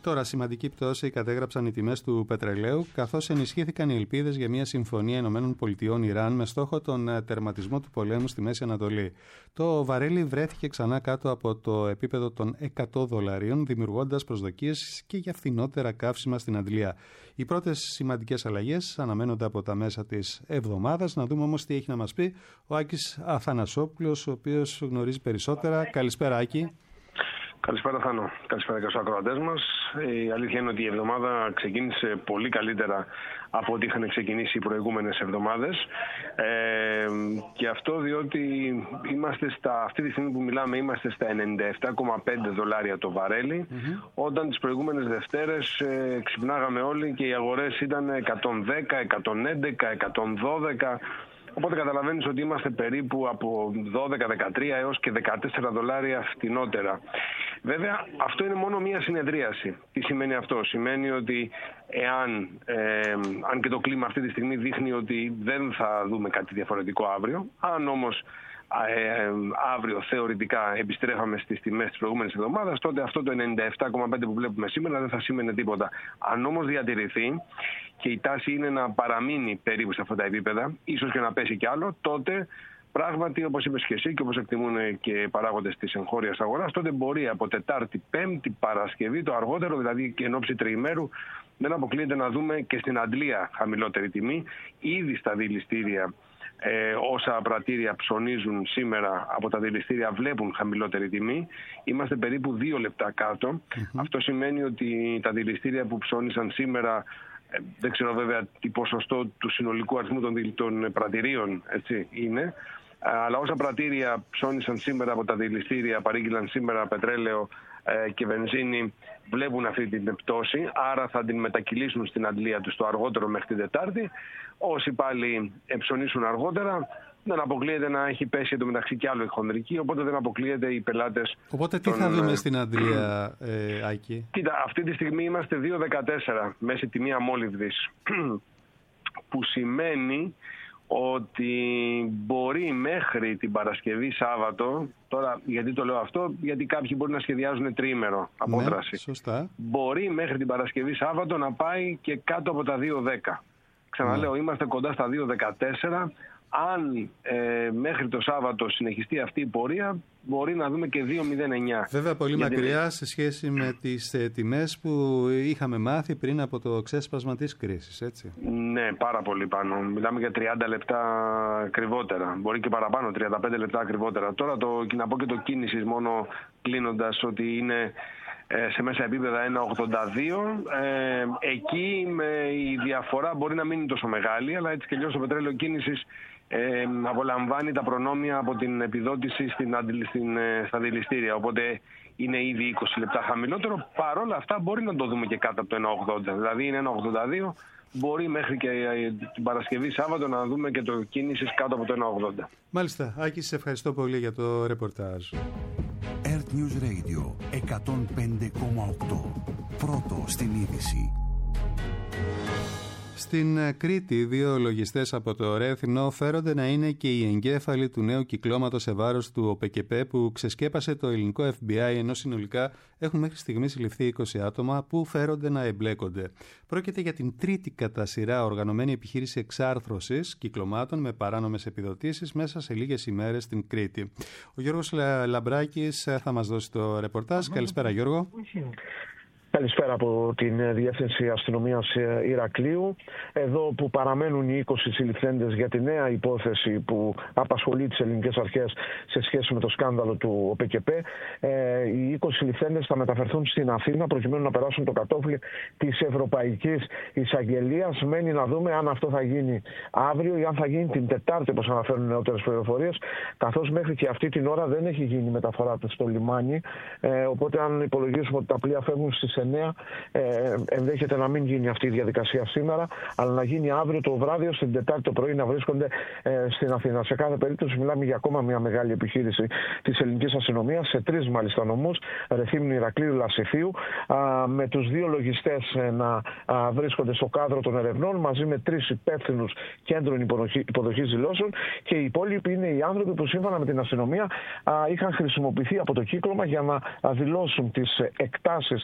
Speaker 2: Τώρα, σημαντική πτώση κατέγραψαν οι τιμές του πετρελαίου, καθώς ενισχύθηκαν οι ελπίδες για μια συμφωνία ΗΠΑ-Ιράν με στόχο τον τερματισμό του πολέμου στη Μέση Ανατολή. Το βαρέλι βρέθηκε ξανά κάτω από το επίπεδο των εκατό δολαρίων, δημιουργώντας προσδοκίες και για φθηνότερα καύσιμα στην Αντλία. Οι πρώτες σημαντικές αλλαγές αναμένονται από τα μέσα της εβδομάδας. Να δούμε όμως τι έχει να μας πει ο Άκης Αθανασόπουλος, ο οποίος γνωρίζει περισσότερα. Καλησπέρα, Άκη.
Speaker 4: Καλησπέρα, Θάνο. Καλησπέρα και στους ακροατές μας. Η αλήθεια είναι ότι η εβδομάδα ξεκίνησε πολύ καλύτερα από ό,τι είχαν ξεκινήσει οι προηγούμενες εβδομάδες. Ε, και αυτό διότι είμαστε στα, αυτή τη στιγμή που μιλάμε είμαστε στα ενενήντα επτά κόμμα πέντε δολάρια το βαρέλι, mm-hmm. όταν τις προηγούμενες Δευτέρες ε, ξυπνάγαμε όλοι και οι αγορές ήταν εκατόν δέκα, εκατόν έντεκα, εκατόν δώδεκα. Οπότε καταλαβαίνεις ότι είμαστε περίπου από δώδεκα δεκατρία έως και δεκατέσσερα δολάρια φτηνότερα. Βέβαια, αυτό είναι μόνο μία συνεδρίαση. Τι σημαίνει αυτό? Σημαίνει ότι εάν ε, αν και το κλίμα αυτή τη στιγμή δείχνει ότι δεν θα δούμε κάτι διαφορετικό αύριο, αν όμως Ε, αύριο θεωρητικά επιστρέφαμε στις τιμές της προηγούμενης εβδομάδας, τότε αυτό το ενενήντα επτά κόμμα πέντε που βλέπουμε σήμερα δεν θα σήμαινε τίποτα. Αν όμως διατηρηθεί και η τάση είναι να παραμείνει περίπου σε αυτά τα επίπεδα, ίσως και να πέσει κι άλλο, τότε πράγματι, όπως είπες και εσύ και όπως εκτιμούν και οι παράγοντες της εγχώριας αγοράς, τότε μπορεί από Τετάρτη, Πέμπτη, Παρασκευή, το αργότερο, δηλαδή και εν ώψη τριημέρου, δεν αποκλείεται να δούμε και στην Αντλία χαμηλότερη τιμή. Ήδη στα δηληστήρια, Ε, όσα πρατήρια ψωνίζουν σήμερα από τα δηληστήρια βλέπουν χαμηλότερη τιμή. Είμαστε περίπου δύο λεπτά κάτω. Mm-hmm. Αυτό σημαίνει ότι τα δηληστήρια που ψώνισαν σήμερα, ε, δεν ξέρω βέβαια τι ποσοστό του συνολικού αριθμού των, των πρατηρίων έτσι, είναι, αλλά όσα πρατήρια ψώνισαν σήμερα από τα δηληστήρια, παρήγγειλαν σήμερα πετρέλαιο ε, και βενζίνη, βλέπουν αυτή την πτώση, άρα θα την μετακυλήσουν στην αντλία τους το αργότερο μέχρι την Τετάρτη. Όσοι πάλι εψωνίσουν αργότερα, δεν αποκλείεται να έχει πέσει εντωμεταξύ κι άλλο η χονδρική, οπότε δεν αποκλείεται οι πελάτες.
Speaker 2: Οπότε τι
Speaker 4: τον...
Speaker 2: θα δούμε στην αντλία, ε, Άκη?
Speaker 4: Κοίτα, αυτή τη στιγμή είμαστε δύο δεκατέσσερα μέση τιμή αμόλυβδης, που σημαίνει ότι μπορεί μέχρι την Παρασκευή Σάββατο, τώρα γιατί το λέω αυτό, γιατί κάποιοι μπορεί να σχεδιάζουν τριήμερο απόδραση.
Speaker 2: Ναι, σωστά.
Speaker 4: Μπορεί μέχρι την Παρασκευή Σάββατο να πάει και κάτω από τα δύο δέκα. Ξαναλέω, ναι. Είμαστε κοντά στα δύο δεκατέσσερα. Αν ε, μέχρι το Σάββατο συνεχιστεί αυτή η πορεία, μπορεί να δούμε και δύο μηδέν εννιά.
Speaker 2: Βέβαια πολύ
Speaker 4: γιατί...
Speaker 2: μακριά σε σχέση με τις ε, τιμές που είχαμε μάθει πριν από το ξέσπασμα της κρίσης, έτσι.
Speaker 4: Ναι, πάρα πολύ πάνω. Μιλάμε για τριάντα λεπτά ακριβότερα. Μπορεί και παραπάνω, τριάντα πέντε λεπτά ακριβότερα. Τώρα το, να πω και το κίνησης μόνο κλείνοντας ότι είναι σε μέσα επίπεδα ένα ογδόντα δύο. Ε, εκεί με η διαφορά μπορεί να μην είναι τόσο μεγάλη, αλλά έτσι και αλλιώς το πετρέλαιο κίνησης ε, απολαμβάνει τα προνόμια από την επιδότηση στην, στην, στα δηληστήρια. Οπότε είναι ήδη είκοσι λεπτά χαμηλότερο. Παρ' όλα αυτά μπορεί να το δούμε και κάτω από το ένα ογδόντα. Δηλαδή είναι ένα ογδόντα δύο. Μπορεί μέχρι και την Παρασκευή Σάββατο να δούμε και το κίνησης κάτω από το ένα ογδόντα.
Speaker 2: Μάλιστα. Άκη, σε ευχαριστώ πολύ για το ρεπορτάζ.
Speaker 1: Earth News Radio εκατόν πέντε κόμμα οκτώ. Πρώτο στην είδηση.
Speaker 2: Στην Κρήτη, δύο λογιστές από το Ρέθινο φέρονται να είναι και οι εγκέφαλοι του νέου κυκλώματος σε βάρος του ΟΠΕΚΕΠΕ που ξεσκέπασε το ελληνικό εφ μπι άι, ενώ συνολικά έχουν μέχρι στιγμής συλληφθεί είκοσι άτομα που φέρονται να εμπλέκονται. Πρόκειται για την τρίτη κατά σειρά οργανωμένη επιχείρηση εξάρθρωσης κυκλωμάτων με παράνομες επιδοτήσεις μέσα σε λίγες ημέρες στην Κρήτη. Ο Γιώργος Λαμπράκης θα μας δώσει το ρεπορτάζ. Καλησπέρα, Γιώργο.
Speaker 5: Καλησπέρα από την Διεύθυνση Αστυνομίας Ηρακλείου. Εδώ που παραμένουν οι είκοσι συλληφθέντες για τη νέα υπόθεση που απασχολεί τις ελληνικές αρχές σε σχέση με το σκάνδαλο του ΟΠΕΚΕΠΕ. Ε, οι είκοσι συλληφθέντες θα μεταφερθούν στην Αθήνα προκειμένου να περάσουν το κατόφλι της Ευρωπαϊκής Εισαγγελίας. Μένει να δούμε αν αυτό θα γίνει αύριο ή αν θα γίνει την Τετάρτη, όπως αναφέρουν νεότερες πληροφορίες, καθώς μέχρι και αυτή την ώρα δεν έχει γίνει μεταφορά του στο λιμάνι. Ε, οπότε, αν υπολογίσουμε ότι τα πλοία φεύγουν στις εννιά, ε, ενδέχεται να μην γίνει αυτή η διαδικασία σήμερα, αλλά να γίνει αύριο το βράδυ, ώστε την Τετάρτη το πρωί να βρίσκονται ε, στην Αθήνα. Σε κάθε περίπτωση, μιλάμε για ακόμα μια μεγάλη επιχείρηση της ελληνικής αστυνομίας, σε τρεις μάλιστα νομούς, Ρεθύμνου, Ηρακλείου, Λασιθίου, α, με τους δύο λογιστές ε, να α, βρίσκονται στο κάδρο των ερευνών, μαζί με τρεις υπεύθυνους κέντρων υποδοχής δηλώσεων, και οι υπόλοιποι είναι οι άνθρωποι που σύμφωνα με την αστυνομία α, είχαν χρησιμοποιηθεί από το κύκλωμα για να α, δηλώσουν τις εκτάσεις για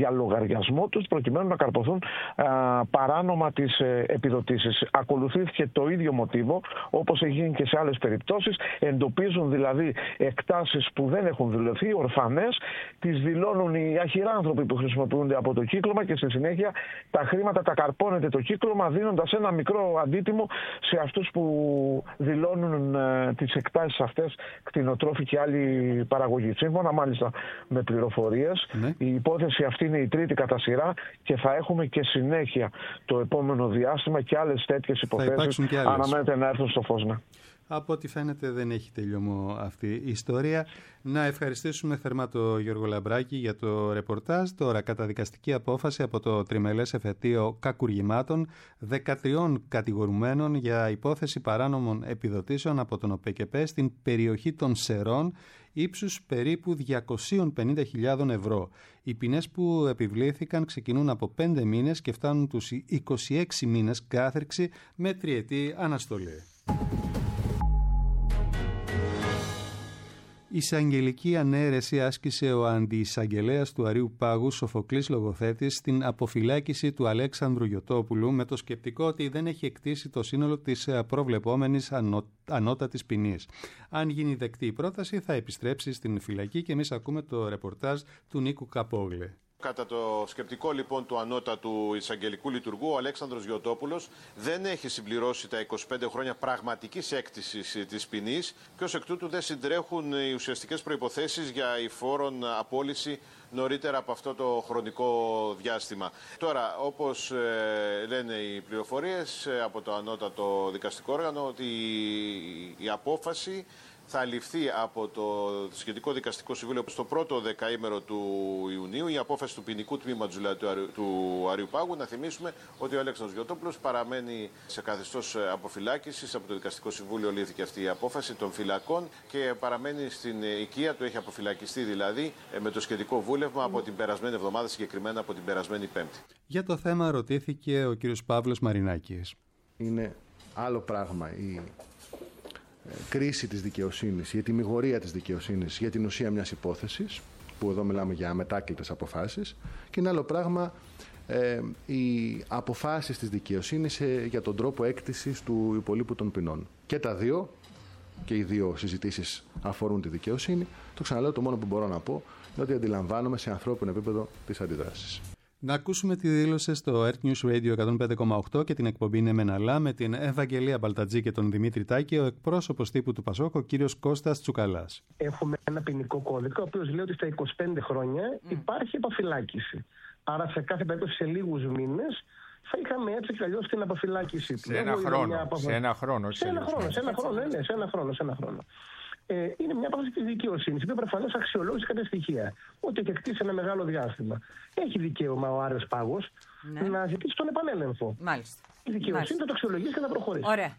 Speaker 5: για λογαριασμό τους προκειμένου να καρποθούν α, παράνομα τις ε, επιδοτήσεις. Ακολουθήθηκε το ίδιο μοτίβο όπως έχει γίνει και σε άλλες περιπτώσεις. Εντοπίζουν δηλαδή εκτάσεις που δεν έχουν δηλωθεί, ορφανές, τις δηλώνουν οι αχυράνθρωποι που χρησιμοποιούνται από το κύκλωμα και στη συνέχεια τα χρήματα τα καρπώνεται το κύκλωμα, δίνοντας ένα μικρό αντίτιμο σε αυτούς που δηλώνουν ε, τις εκτάσεις αυτές, κτηνοτρόφοι και άλλη παραγωγή. Σύμφωνα μάλιστα με πληροφορίες, ναι. η υπόθεση αυτή είναι η τρίτη κατά σειρά και θα έχουμε και συνέχεια το επόμενο διάστημα και άλλες τέτοιες υποθέσεις αναμένεται να έρθουν στο φως. Ναι.
Speaker 2: Από ό,τι φαίνεται δεν έχει τελειωμό αυτή η ιστορία. Να ευχαριστήσουμε θερμά τον Γιώργο Λαμπράκη για το ρεπορτάζ. Τώρα καταδικαστική απόφαση από το τριμελές εφετείο κακουργημάτων δεκατρία κατηγορουμένων για υπόθεση παράνομων επιδοτήσεων από τον ΟΠΕΚΕΠΕ στην περιοχή των Σερών ύψους περίπου διακόσιες πενήντα χιλιάδες ευρώ. Οι ποινές που επιβλήθηκαν ξεκινούν από πέντε μήνες και φτάνουν τους είκοσι έξι μήνες κάθριξη με τριετή αναστολή. Εισαγγελική ανέρεση άσκησε ο αντιεισαγγελέας του Αρείου Πάγου Σοφοκλής Λογοθέτης στην αποφυλάκηση του Αλέξανδρου Γιωτόπουλου με το σκεπτικό ότι δεν έχει εκτίσει το σύνολο της προβλεπόμενης ανώ, ανώτατης ποινής. Αν γίνει δεκτή η πρόταση θα επιστρέψει στην φυλακή και εμείς ακούμε το ρεπορτάζ του Νίκου Καπόγλε.
Speaker 6: Κατά το σκεπτικό λοιπόν του ανώτατου εισαγγελικού λειτουργού, ο Αλέξανδρος Γιωτόπουλος δεν έχει συμπληρώσει τα είκοσι πέντε χρόνια πραγματικής έκτησης της ποινής και ως εκ τούτου δεν συντρέχουν οι ουσιαστικές προϋποθέσεις για υφόρον απόλυση νωρίτερα από αυτό το χρονικό διάστημα. Τώρα, όπως ε, λένε οι πληροφορίες ε, από το ανώτατο δικαστικό όργανο, ότι η, η απόφαση θα ληφθεί από το σχετικό δικαστικό συμβούλιο στο πρώτο δεκαήμερο του Ιουνίου. Η απόφαση του ποινικού τμήματος του Αρείου Πάγου. Να θυμίσουμε ότι ο Αλέξανδρος Γιωτόπουλος παραμένει σε καθεστώς αποφυλάκησης. Από το δικαστικό συμβούλιο λήφθηκε αυτή η απόφαση των φυλακών και παραμένει στην οικία του. Έχει αποφυλακιστεί δηλαδή με το σχετικό βούλευμα από την περασμένη εβδομάδα, συγκεκριμένα από την περασμένη Πέμπτη.
Speaker 2: Για το θέμα ρωτήθηκε ο κύριος Παύλος Μαρινάκης.
Speaker 27: Είναι άλλο πράγμα η κρίση της δικαιοσύνης, η ετυμηγορία της δικαιοσύνης για την ουσία μιας υπόθεσης, που εδώ μιλάμε για αμετάκλητες αποφάσεις, και είναι άλλο πράγμα ε, οι αποφάσεις της δικαιοσύνης ε, για τον τρόπο έκτησης του υπολείπου των ποινών. Και τα δύο, και οι δύο συζητήσεις αφορούν τη δικαιοσύνη. Το ξαναλέω, το μόνο που μπορώ να πω είναι ότι αντιλαμβάνομαι σε ανθρώπινο επίπεδο τις αντιδράσεις.
Speaker 2: Να ακούσουμε τη δήλωση στο Earth News Radio εκατόν πέντε κόμμα οκτώ και την εκπομπή «Ναι μεν αλλά» με την Ευαγγελία Μπαλτατζή και τον Δημήτρη Τάκη, ο εκπρόσωπος τύπου του Πασόκ, ο κύριος Κώστας Τσουκαλάς.
Speaker 26: Έχουμε ένα ποινικό κώδικα, ο οποίος λέει ότι στα είκοσι πέντε χρόνια mm. υπάρχει αποφυλάκηση. Άρα σε κάθε περίπτωση σε λίγους μήνες θα είχαμε έτσι κι αλλιώς την αποφυλάκηση.
Speaker 7: Σε ένα χρόνο. Σε ένα χρόνο,
Speaker 26: σε ένα χρόνο. Σε ένα χρόνο, ναι, σε ένα χρόνο. Σε ένα χρόνο. Ε, είναι μια απόφαση τη δικαιοσύνη, η οποία προφανώς αξιολόγησε κάποια στοιχεία. Ότι έχει εκτίσει ένα μεγάλο διάστημα. Έχει δικαίωμα ο Άρεος Πάγος ναι. να ζητήσει τον επανέλεγχο.
Speaker 23: Μάλιστα.
Speaker 26: Η δικαιοσύνη Μάλιστα. θα το αξιολογήσει και θα προχωρήσει.
Speaker 23: Ωραία.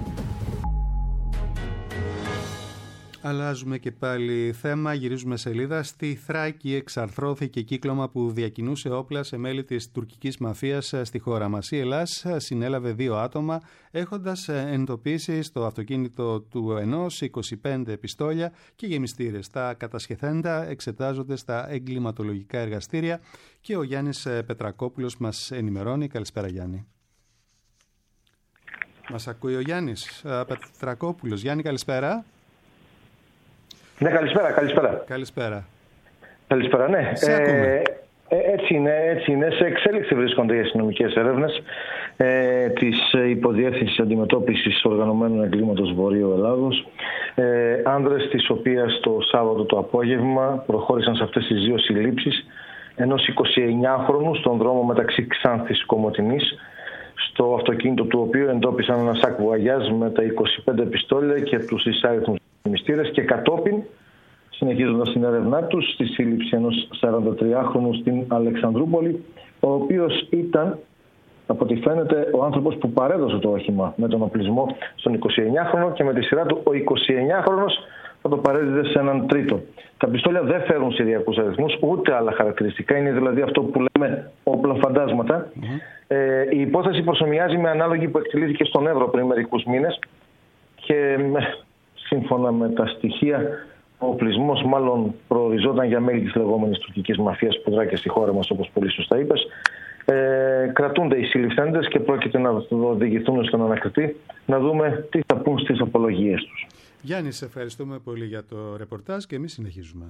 Speaker 2: Αλλάζουμε και πάλι θέμα, γυρίζουμε σελίδα. Στη Θράκη εξαρθρώθηκε κύκλωμα που διακινούσε όπλα σε μέλη της τουρκικής μαφίας στη χώρα μας. Η Ελλάς συνέλαβε δύο άτομα, έχοντας εντοπίσει στο αυτοκίνητο του ενός είκοσι πέντε πιστόλια και γεμιστήρες. Τα κατασχεθέντα εξετάζονται στα εγκληματολογικά εργαστήρια και ο Γιάννης Πετρακόπουλος μας ενημερώνει. Καλησπέρα, Γιάννη. Μας ακούει ο Γιάννης Πετρακόπουλος. Γιάννη, καλησπέρα.
Speaker 26: Ναι, καλησπέρα, καλησπέρα.
Speaker 2: Καλησπέρα.
Speaker 26: Καλησπέρα, ναι. Ε, ε, έτσι είναι, έτσι είναι. Σε εξέλιξη βρίσκονται οι αστυνομικές έρευνες ε, της Υποδιεύθυνσης Αντιμετώπισης Οργανωμένου Εγκλήματος Βορείου Ελλάδος. Ε, άνδρες τις οποίες το Σάββατο το απόγευμα προχώρησαν σε αυτές τις δύο συλλήψεις ενός εικοσιεννιάχρονου στον δρόμο μεταξύ Ξάνθης Κομοτηνής, στο αυτοκίνητο του οποίου εντόπισαν ένα σάκ βουαγιάζ με τα είκοσι πέντε πιστόλια και τους εισάριθμους μυστήρες και κατόπιν, συνεχίζοντας την έρευνά τους, στη σύλληψη ενός σαραντατριάχρονου στην Αλεξανδρούπολη, ο οποίος ήταν, από ό,τι φαίνεται, ο άνθρωπος που παρέδωσε το όχημα με τον οπλισμό στον εικοσιεννιάχρονο και με τη σειρά του ο εικοσιεννιάχρονος θα το παρέδιδε σε έναν τρίτο. Τα πιστόλια δεν φέρουν συριακούς αριθμούς ούτε άλλα χαρακτηριστικά, είναι δηλαδή αυτό που λέμε όπλα φαντάσματα. Mm-hmm. Ε, η υπόθεση προσομοιάζει με ανάλογη που εκτελήθηκε στον Εύρο πριν μερικούς μήνες και σύμφωνα με τα στοιχεία ο οπλισμός μάλλον προοριζόταν για μέλη της λεγόμενης τουρκικής μαφίας που δρά και στη χώρα μας, όπως πολύ σωστά είπες. Ε, κρατούνται οι συλληφθέντες και πρόκειται να οδηγηθούν στον ανακριτή να δούμε τι θα πούν στις απολογίες τους.
Speaker 2: Γιάννη, σε ευχαριστούμε πολύ για το ρεπορτάζ και εμείς συνεχίζουμε.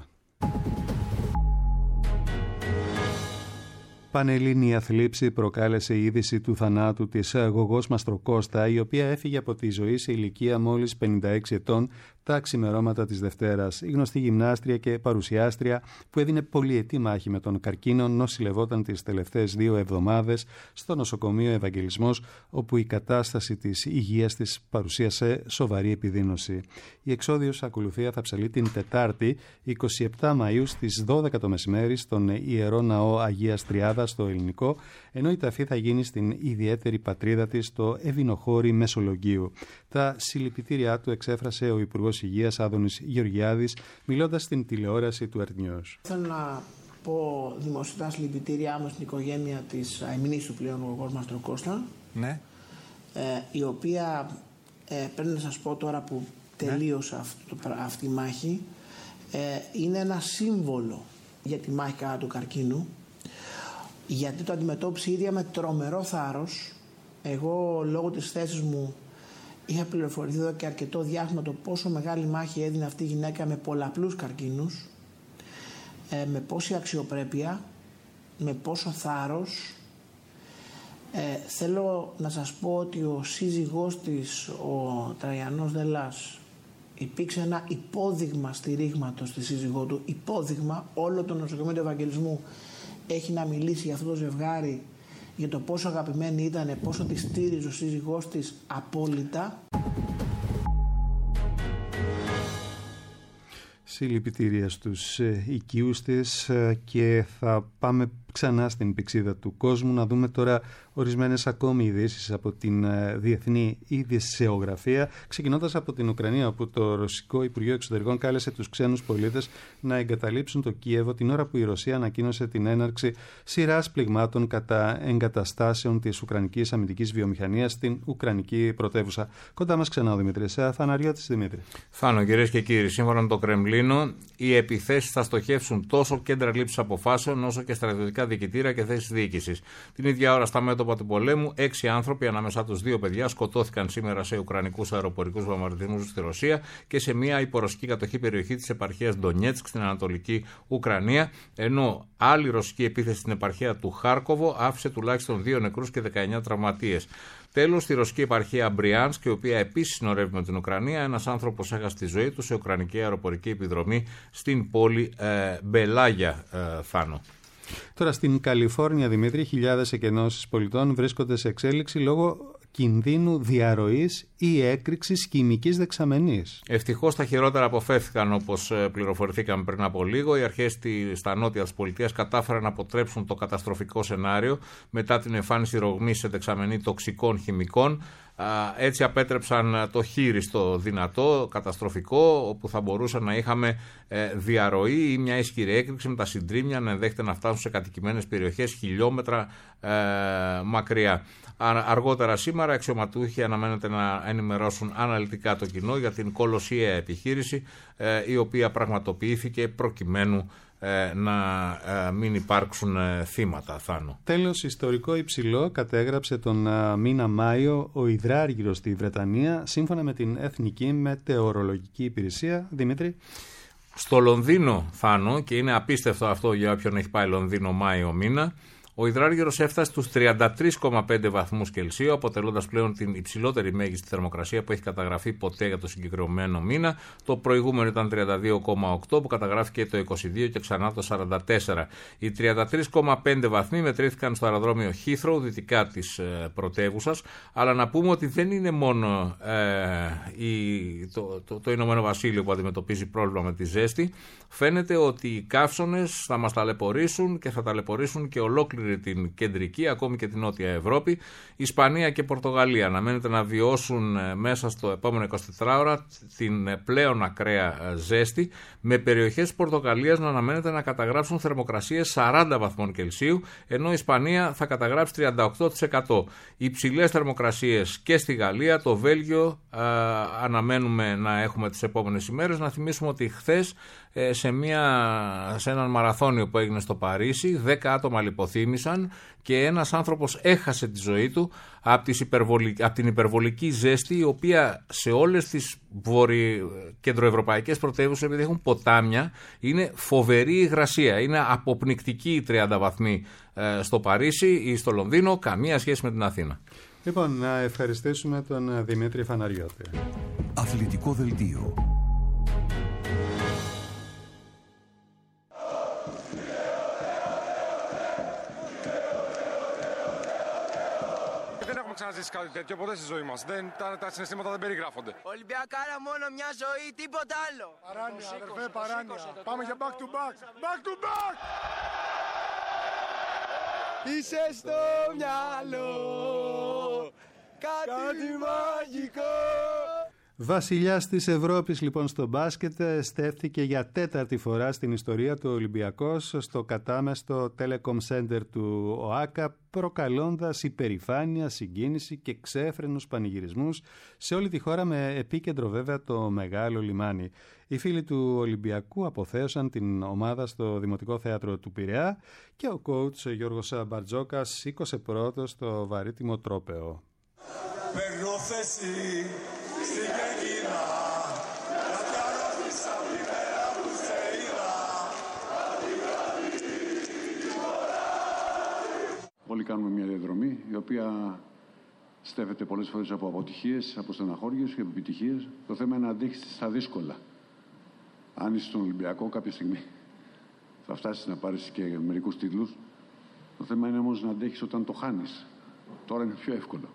Speaker 2: Πανελλήνια θλίψη προκάλεσε η είδηση του θανάτου της Γογός Μαστροκώστα, η οποία έφυγε από τη ζωή σε ηλικία μόλις πενήντα έξι ετών τα ξημερώματα της Δευτέρας. Η γνωστή γυμνάστρια και παρουσιάστρια που έδινε πολυετή μάχη με τον καρκίνο νοσηλευόταν τις τελευταίες δύο εβδομάδες στο νοσοκομείο Ευαγγελισμός, όπου η κατάσταση της υγείας της παρουσίασε σοβαρή επιδείνωση. Η εξόδιος ακολουθία θα ψαλεί την Τετάρτη, εικοστή εβδόμη Μαΐου στις δώδεκα το μεσημέρι στον Ιερό Ναό Αγίας Τριάδας στο Ελληνικό, ενώ η ταφή θα γίνει στην ιδιαίτερη πατρίδα της, στο Ευηνοχώρι Μεσολογγίου. Τα συλληπιτήριά του εξέφρασε ο Υπουργός Υγείας Άδωνης Γεωργιάδης, μιλώντας στην τηλεόραση του Ερτνιός.
Speaker 24: Θέλω να πω δημοσιοτά συλληπιτήριά μου στην οικογένεια της αημνής του πλέον Γογός Μαστροκώστα,
Speaker 25: ναι.
Speaker 24: ε, η οποία ε, πρέπει να σας πω τώρα που τελείωσε ναι. αυτό, αυτή η μάχη, ε, είναι ένα σύμβολο για τη μάχη κατά του καρκίνου, γιατί το αντιμετώπισε ίδια με τρομερό θάρρος. Εγώ λόγω της θέσης μου είχα πληροφορηθεί εδώ και αρκετό διάστημα το πόσο μεγάλη μάχη έδινε αυτή η γυναίκα με πολλαπλούς καρκίνους, ε, με πόση αξιοπρέπεια, με πόσο θάρρος. Ε, θέλω να σας πω ότι ο σύζυγός της, ο Τραϊανός Δελάς, υπήρξε ένα υπόδειγμα στηρίγματος στη σύζυγό του, υπόδειγμα. Όλο το νοσοκομείο του Ευαγγελισμού έχει να μιλήσει για αυτό το ζευγάρι, για το πόσο αγαπημένη ήταν, πόσο τη στήριζε ο σύζυγός της απόλυτα.
Speaker 2: Συλληπιτήρια στους οικείους της και θα πάμε ξανά στην πηξίδα του κόσμου να δούμε τώρα ορισμένες ακόμη ειδήσεις από την διεθνή ειδησεογραφία, ξεκινώντας από την Ουκρανία, όπου το Ρωσικό Υπουργείο Εξωτερικών κάλεσε τους ξένους πολίτες να εγκαταλείψουν το Κίεβο την ώρα που η Ρωσία ανακοίνωσε την έναρξη σειράς πληγμάτων κατά εγκαταστάσεων της Ουκρανικής αμυντικής βιομηχανίας στην Ουκρανική πρωτεύουσα. Κοντά μας ξανά ο Δημήτρης Θαναριώτης. Δημήτρη.
Speaker 3: Θάνο, κυρίες και κύριοι, σύμφωνα με το Κρεμλίνο, οι επιθέσεις θα στοχεύσουν τόσο κέντρα λήψης αποφάσεων όσο και στρατιωτικά διοικητήρια και θέσεις διοίκησης. Την ίδια ώρα, στα μέτωπα του πολέμου, έξι άνθρωποι, ανάμεσά τους δύο παιδιά, σκοτώθηκαν σήμερα σε ουκρανικούς αεροπορικούς βομβαρδισμούς στη Ρωσία και σε μια υπορωσική κατοχή περιοχή της επαρχίας Ντονιέτσκ στην Ανατολική Ουκρανία. Ενώ άλλη ρωσική επίθεση στην επαρχία του Χάρκοβο άφησε τουλάχιστον δύο νεκρούς και δεκαεννιά τραυματίες. Τέλος, στη ρωσική επαρχία Μπριάνσκ, η οποία επίσης συνορεύει με την Ουκρανία, ένας άνθρωπος έχασε τη ζωή του σε ουκρανική αεροπορική επιδρομή στην πόλη ε, Μπελάγια, ε, Θάνο.
Speaker 2: Τώρα στην Καλιφόρνια, Δημήτρη, χιλιάδες εκενώσεις πολιτών βρίσκονται σε εξέλιξη λόγω κινδύνου διαρροής ή έκρηξης χημικής δεξαμενής.
Speaker 3: Ευτυχώς τα χειρότερα αποφεύθηκαν, όπως πληροφορηθήκαμε πριν από λίγο. Οι αρχές στα νότια της πολιτείας κατάφεραν να αποτρέψουν το καταστροφικό σενάριο μετά την εμφάνιση ρογμής σε δεξαμενή τοξικών χημικών. Έτσι απέτρεψαν το χείριστο δυνατό, καταστροφικό, όπου θα μπορούσε να είχαμε διαρροή ή μια ισχυρή έκρηξη με τα συντρίμμια να ενδέχεται να φτάσουν σε κατοικημένες περιοχές χιλιόμετρα ε, μακριά. Αργότερα σήμερα, αξιωματούχοι αναμένεται να ενημερώσουν αναλυτικά το κοινό για την κολοσιαία επιχείρηση, ε, η οποία πραγματοποιήθηκε προκειμένου να μην υπάρξουν θύματα, Θάνο.
Speaker 2: Τέλος, ιστορικό υψηλό κατέγραψε τον μήνα Μάιο ο υδράργυρος στη Βρετανία, σύμφωνα με την Εθνική Μετεωρολογική Υπηρεσία. Δημήτρη.
Speaker 3: Στο Λονδίνο, Θάνο, και είναι απίστευτο αυτό για όποιον έχει πάει Λονδίνο Μάιο μήνα, ο υδράργυρος έφτασε στους τριάντα τρία κόμμα πέντε βαθμούς Κελσίου, αποτελώντας πλέον την υψηλότερη μέγιστη θερμοκρασία που έχει καταγραφεί ποτέ για το συγκεκριμένο μήνα. Το προηγούμενο ήταν τριάντα δύο κόμμα οκτώ που καταγράφηκε το είκοσι δύο και ξανά το σαράντα τέσσερα. Οι τριάντα τρία κόμμα πέντε βαθμοί μετρήθηκαν στο αεροδρόμιο Heathrow, δυτικά της ε, πρωτεύουσας. Αλλά να πούμε ότι δεν είναι μόνο ε, η, το, το, το Ηνωμένο Βασίλειο που αντιμετωπίζει πρόβλημα με τη ζέστη. Φαίνεται ότι οι καύσωνες θα μας ταλαιπωρήσουν και θα ταλαιπωρήσουν και ολόκληρη ολόκληρη την κεντρική, ακόμη και την νότια Ευρώπη. Η Ισπανία και η Πορτογαλία αναμένεται να βιώσουν μέσα στο επόμενο εικοσιτέσσερις ώρα την πλέον ακραία ζέστη, με περιοχές της Πορτογαλίας να αναμένεται να καταγράψουν θερμοκρασίες σαράντα βαθμών Κελσίου, ενώ η Ισπανία θα καταγράψει τριάντα οκτώ τοις εκατό. Υψηλές θερμοκρασίες και στη Γαλλία, το Βέλγιο α, αναμένουμε να έχουμε τις επόμενες ημέρες. Να θυμίσουμε ότι χθες ε, σε, μια, σε έναν μαραθώνιο που έγινε στο Παρίσι, δέκα άτομα λιποθύμησαν και ένας άνθρωπος έχασε τη ζωή του από, τις υπερβολικ... από την υπερβολική ζέστη, η οποία σε όλες τις βορει... κεντροευρωπαϊκές πρωτεύουσες, επειδή έχουν ποτάμια, είναι φοβερή υγρασία. Είναι αποπνικτική οι τριάντα βαθμοί ε, στο Παρίσι ή στο Λονδίνο, καμία σχέση με την Αθήνα.
Speaker 2: Λοιπόν, να ευχαριστήσουμε τον Δημήτρη Φαναριώτη.
Speaker 1: Αθλητικό δελτίο.
Speaker 8: Δεν έχουμε ξαναζήσει κάτι τέτοιο ποτέ στη ζωή μας. Δεν, τα, τα συναισθήματα δεν περιγράφονται.
Speaker 9: Ολυμπιακάρα μόνο μια ζωή, τίποτα άλλο.
Speaker 8: Παράνοια, αδερφέ, παράνοια. Πάμε για back to back. Back to back!
Speaker 9: Είσαι στο μυαλό κάτι, κάτι μαγικό.
Speaker 2: Βασιλιάς της Ευρώπης λοιπόν στο μπάσκετ στέφθηκε για τέταρτη φορά στην ιστορία του Ολυμπιακός στο κατάμεστο Telecom Center του ΟΑΚΑ, προκαλώντας υπερηφάνεια, συγκίνηση και ξέφρενους πανηγυρισμούς σε όλη τη χώρα, με επίκεντρο βέβαια το Μεγάλο Λιμάνι. Οι φίλοι του Ολυμπιακού αποθέωσαν την ομάδα στο Δημοτικό Θέατρο του Πειραιά και ο coach Γιώργος Μπαρτζόκας σήκωσε πρώτο στο βαρύτιμο τρόπαιο.
Speaker 9: Παίρνω θέση στην Κεκκίνα, γιατί αρρώστησα από τη μέρα που σε είδα.
Speaker 10: Όλοι κάνουμε μια διαδρομή η οποία στέφεται πολλές φορές από αποτυχίες, από στεναχώριες και από επιτυχίες. Το θέμα είναι να αντέξεις στα δύσκολα. Αν είσαι στον Ολυμπιακό, κάποια στιγμή θα φτάσεις να πάρεις και μερικούς τίτλους. Το θέμα είναι όμως να αντέχεις όταν το χάνεις. Τώρα είναι πιο εύκολο.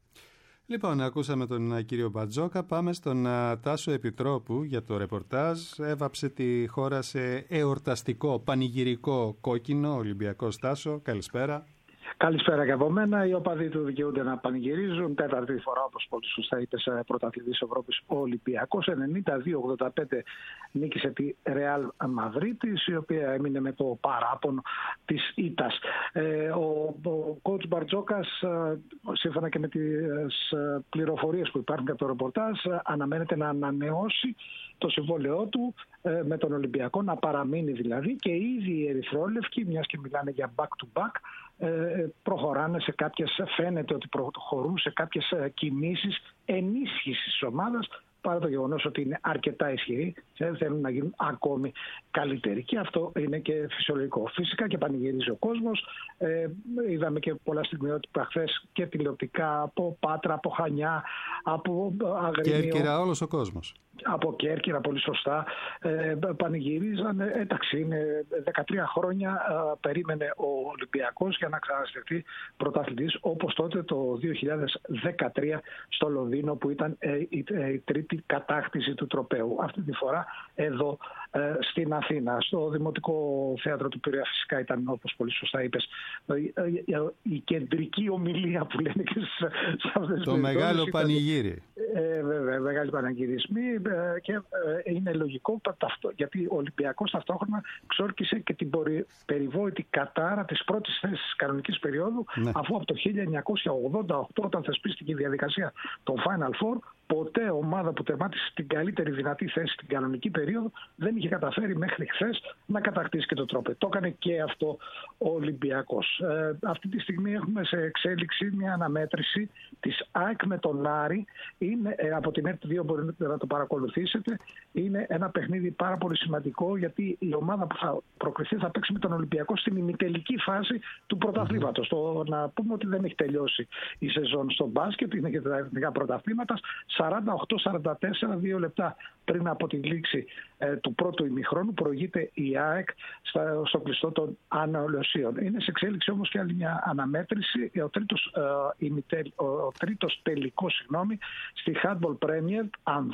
Speaker 2: Λοιπόν, ακούσαμε τον κύριο Μπαρτζόκα. Πάμε στον Τάσο Επιτρόπου για το ρεπορτάζ. Έβαψε τη χώρα σε εορταστικό, πανηγυρικό κόκκινο. Ολυμπιακός. Τάσο, καλησπέρα.
Speaker 26: Καλησπέρα και από μένα. Οι οπαδοί του δικαιούνται να πανηγυρίζουν. Τέταρτη φορά, όπως πολύ σωστά είπες, πρωταθλητής Ευρώπης ο Ολυμπιακός. ενενήντα δύο ογδόντα πέντε νίκησε τη Ρεάλ Μαδρίτης, η οποία έμεινε με το παράπονο της ήττας. Ε, ο ο coach Μπαρτζόκας, σύμφωνα και με τις πληροφορίες που υπάρχουν από το ρεπορτάζ, αναμένεται να ανανεώσει το συμβόλαιό του ε, με τον Ολυμπιακό, να παραμείνει δηλαδή, και ήδη οι ερυθρόλευκοι, μιας και μιλάνε για back to back, ε, προχωράνε σε κάποιες, φαίνεται ότι προχωρούν σε κάποιες κινήσεις ενίσχυσης της ομάδας, παρά το γεγονός ότι είναι αρκετά ισχυροί, θέλουν να γίνουν ακόμη καλύτεροι. Και αυτό είναι και φυσιολογικό. Φυσικά και πανηγυρίζει ο κόσμος. Ε, είδαμε και πολλά στιγμιότυπα χθες και τηλεοπτικά από Πάτρα, από Χανιά, από Αγρίνιο.
Speaker 2: Κέρκυρα, όλος ο κόσμος.
Speaker 26: Από Κέρκυρα, πολύ σωστά, ε, πανηγυρίζαν. Εντάξει, είναι δεκατρία χρόνια ε, περίμενε ο Ολυμπιακός για να ξαναστεφτεί πρωταθλητής, όπως τότε το δύο χιλιάδες δεκατρία στο Λονδίνο, που ήταν ε, η, ε, η τρίτη κατάκτηση του τροπαίου. Αυτή τη φορά εδώ ε, στην Αθήνα, στο Δημοτικό Θέατρο του Πειραιά. Φυσικά ήταν, όπως πολύ σωστά είπες, ε, ε, ε, η κεντρική ομιλία που λένε και σε, σε αυτές τις
Speaker 2: το μεγάλο πανηγύρι.
Speaker 26: Ε, βέβαια, μεγάλοι πανηγυρισμοί, ε, και ε, είναι λογικό, γιατί ο Ολυμπιακός ταυτόχρονα ξόρκησε και την περιβόητη κατάρα της πρώτης θέσης της κανονικής περίοδου, ναι. Αφού από το χίλια εννιακόσια ογδόντα οκτώ, όταν θεσπίστηκε η διαδικασία των Final Four, ποτέ ομάδα που τερμάτισε την καλύτερη δυνατή θέση στην κανονική περίοδο δεν είχε καταφέρει μέχρι χθες να κατακτήσει και το τρόπαιο. Το έκανε και αυτό ο Ολυμπιακός. Ε, αυτή τη στιγμή έχουμε σε εξέλιξη μια αναμέτρηση της ΑΕΚ με τον Άρη. Είναι, ε, από την ΕΡΤ δύο μπορείτε να το παρακολουθήσετε. Είναι ένα παιχνίδι πάρα πολύ σημαντικό, γιατί η ομάδα που θα προκριθεί θα παίξει με τον Ολυμπιακό στην ημιτελική φάση του πρωταθλήματος. Το να πούμε ότι δεν έχει τελειώσει η σεζόν στο μπάσκετ, είναι και τα εθνικά πρωταθλήματα. σαράντα οκτώ σαράντα τέσσερα, δύο λεπτά πριν από τη λήξη ε, του πρώτου ημιχρόνου, προηγείται η ΑΕΚ στα, στο κλειστό των αναολοσίων. Είναι σε εξέλιξη όμως και άλλη μια αναμέτρηση, ο τρίτος, ε, ημιτελ, ο, ο τρίτος τελικός συγγνώμη, στη Handball Premier ανδρών. Η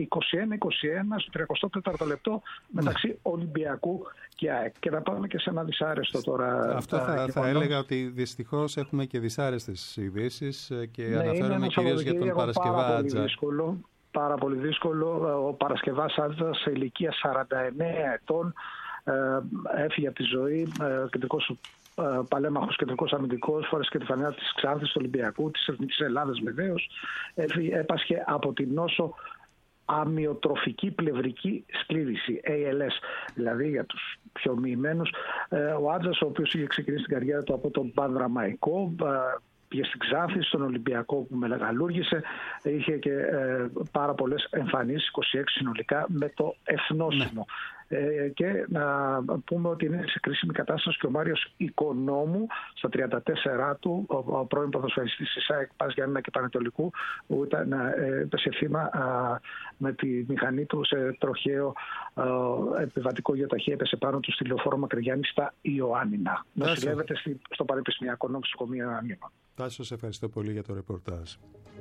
Speaker 11: είκοσι ένα είκοσι ένα στο τριακοστό τέταρτο λεπτό μεταξύ ναι. Ολυμπιακού και ΑΕΚ. Και να πάμε και σε ένα δυσάρεστο τώρα.
Speaker 2: Αυτό θα, θα έλεγα ότι δυστυχώς έχουμε και δυσάρεστες ειδήσεις και ναι, αναφέρομαι κυρίως για τον Παρασκευά Άτζα.
Speaker 11: Πάρα πολύ δύσκολο. Ο Παρασκευάς Άτζα σε ηλικία σαράντα εννέα ετών ε, έφυγε από τη ζωή, ε, κεντρικός ε, παλέμαχος, κεντρικός αμυντικός, φορές και τη φανέλα της Ξάνθης, του Ολυμπιακού, της Εθνικής Ελλάδας βεβαίως. Έπασχε από την νόσο αμυοτροφική πλευρική σκλήρυνση, έι ελ ες, δηλαδή για τους πιο μοιημένους. Ε, ο Άτζας, ο οποίος είχε ξεκινήσει την καριέρα του από τον Πανδραμαϊκό, ε, πήγε στην Ξάνθη, στον Ολυμπιακό που μεγαλούργησε, είχε και ε, πάρα πολλές εμφανίσεις, είκοσι έξι συνολικά, με το εθνόσημο. Ναι. Ε, και να πούμε ότι είναι σε κρίσιμη κατάσταση και ο Μάριος Οικονόμου, στα τριάντα τέσσερα του, ο, ο πρώην ποδοσφαιριστής της ΑΕΚ Πας Γιάννηνα και Πανετολικού, που ήταν ε, σε θύμα α, με τη μηχανή του σε τροχαίο α, επιβατικό γεωταχή, έπεσε πάνω του στη λεωφόρο Μακρυγιάννη στα Ιωάννινα. Νοσηλεύεται στο Πανεπιστημιακό Νοσοκομείο Ιωάννινα.
Speaker 2: Τάσο, σε ευχαριστώ πολύ για το ρεπορτάζ.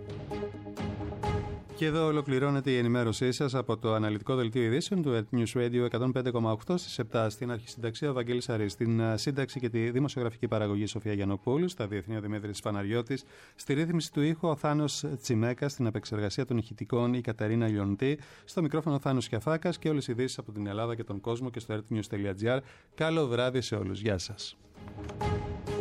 Speaker 2: Και εδώ ολοκληρώνεται η ενημέρωσή σας από το αναλυτικό δελτίο ειδήσεων του News Radio εκατόν πέντε κόμμα οκτώ στις επτά. Στην αρχισυνταξία ο Βαγγέλης Αρής, στην σύνταξη και τη δημοσιογραφική παραγωγή Σοφία Γιαννοπούλου, στα διεθνή ο Δημήτρης Φαναριώτης, στη ρύθμιση του ήχου ο Θάνος Τσιμέκα, στην επεξεργασία των ηχητικών η Κατερίνα Λιοντή, στο μικρόφωνο ο Θάνος Κιαφάκας και όλες οι ειδήσεις από την Ελλάδα και τον κόσμο και στο earthnews τελεία gr. Καλό βράδυ σε όλους. Γεια σας.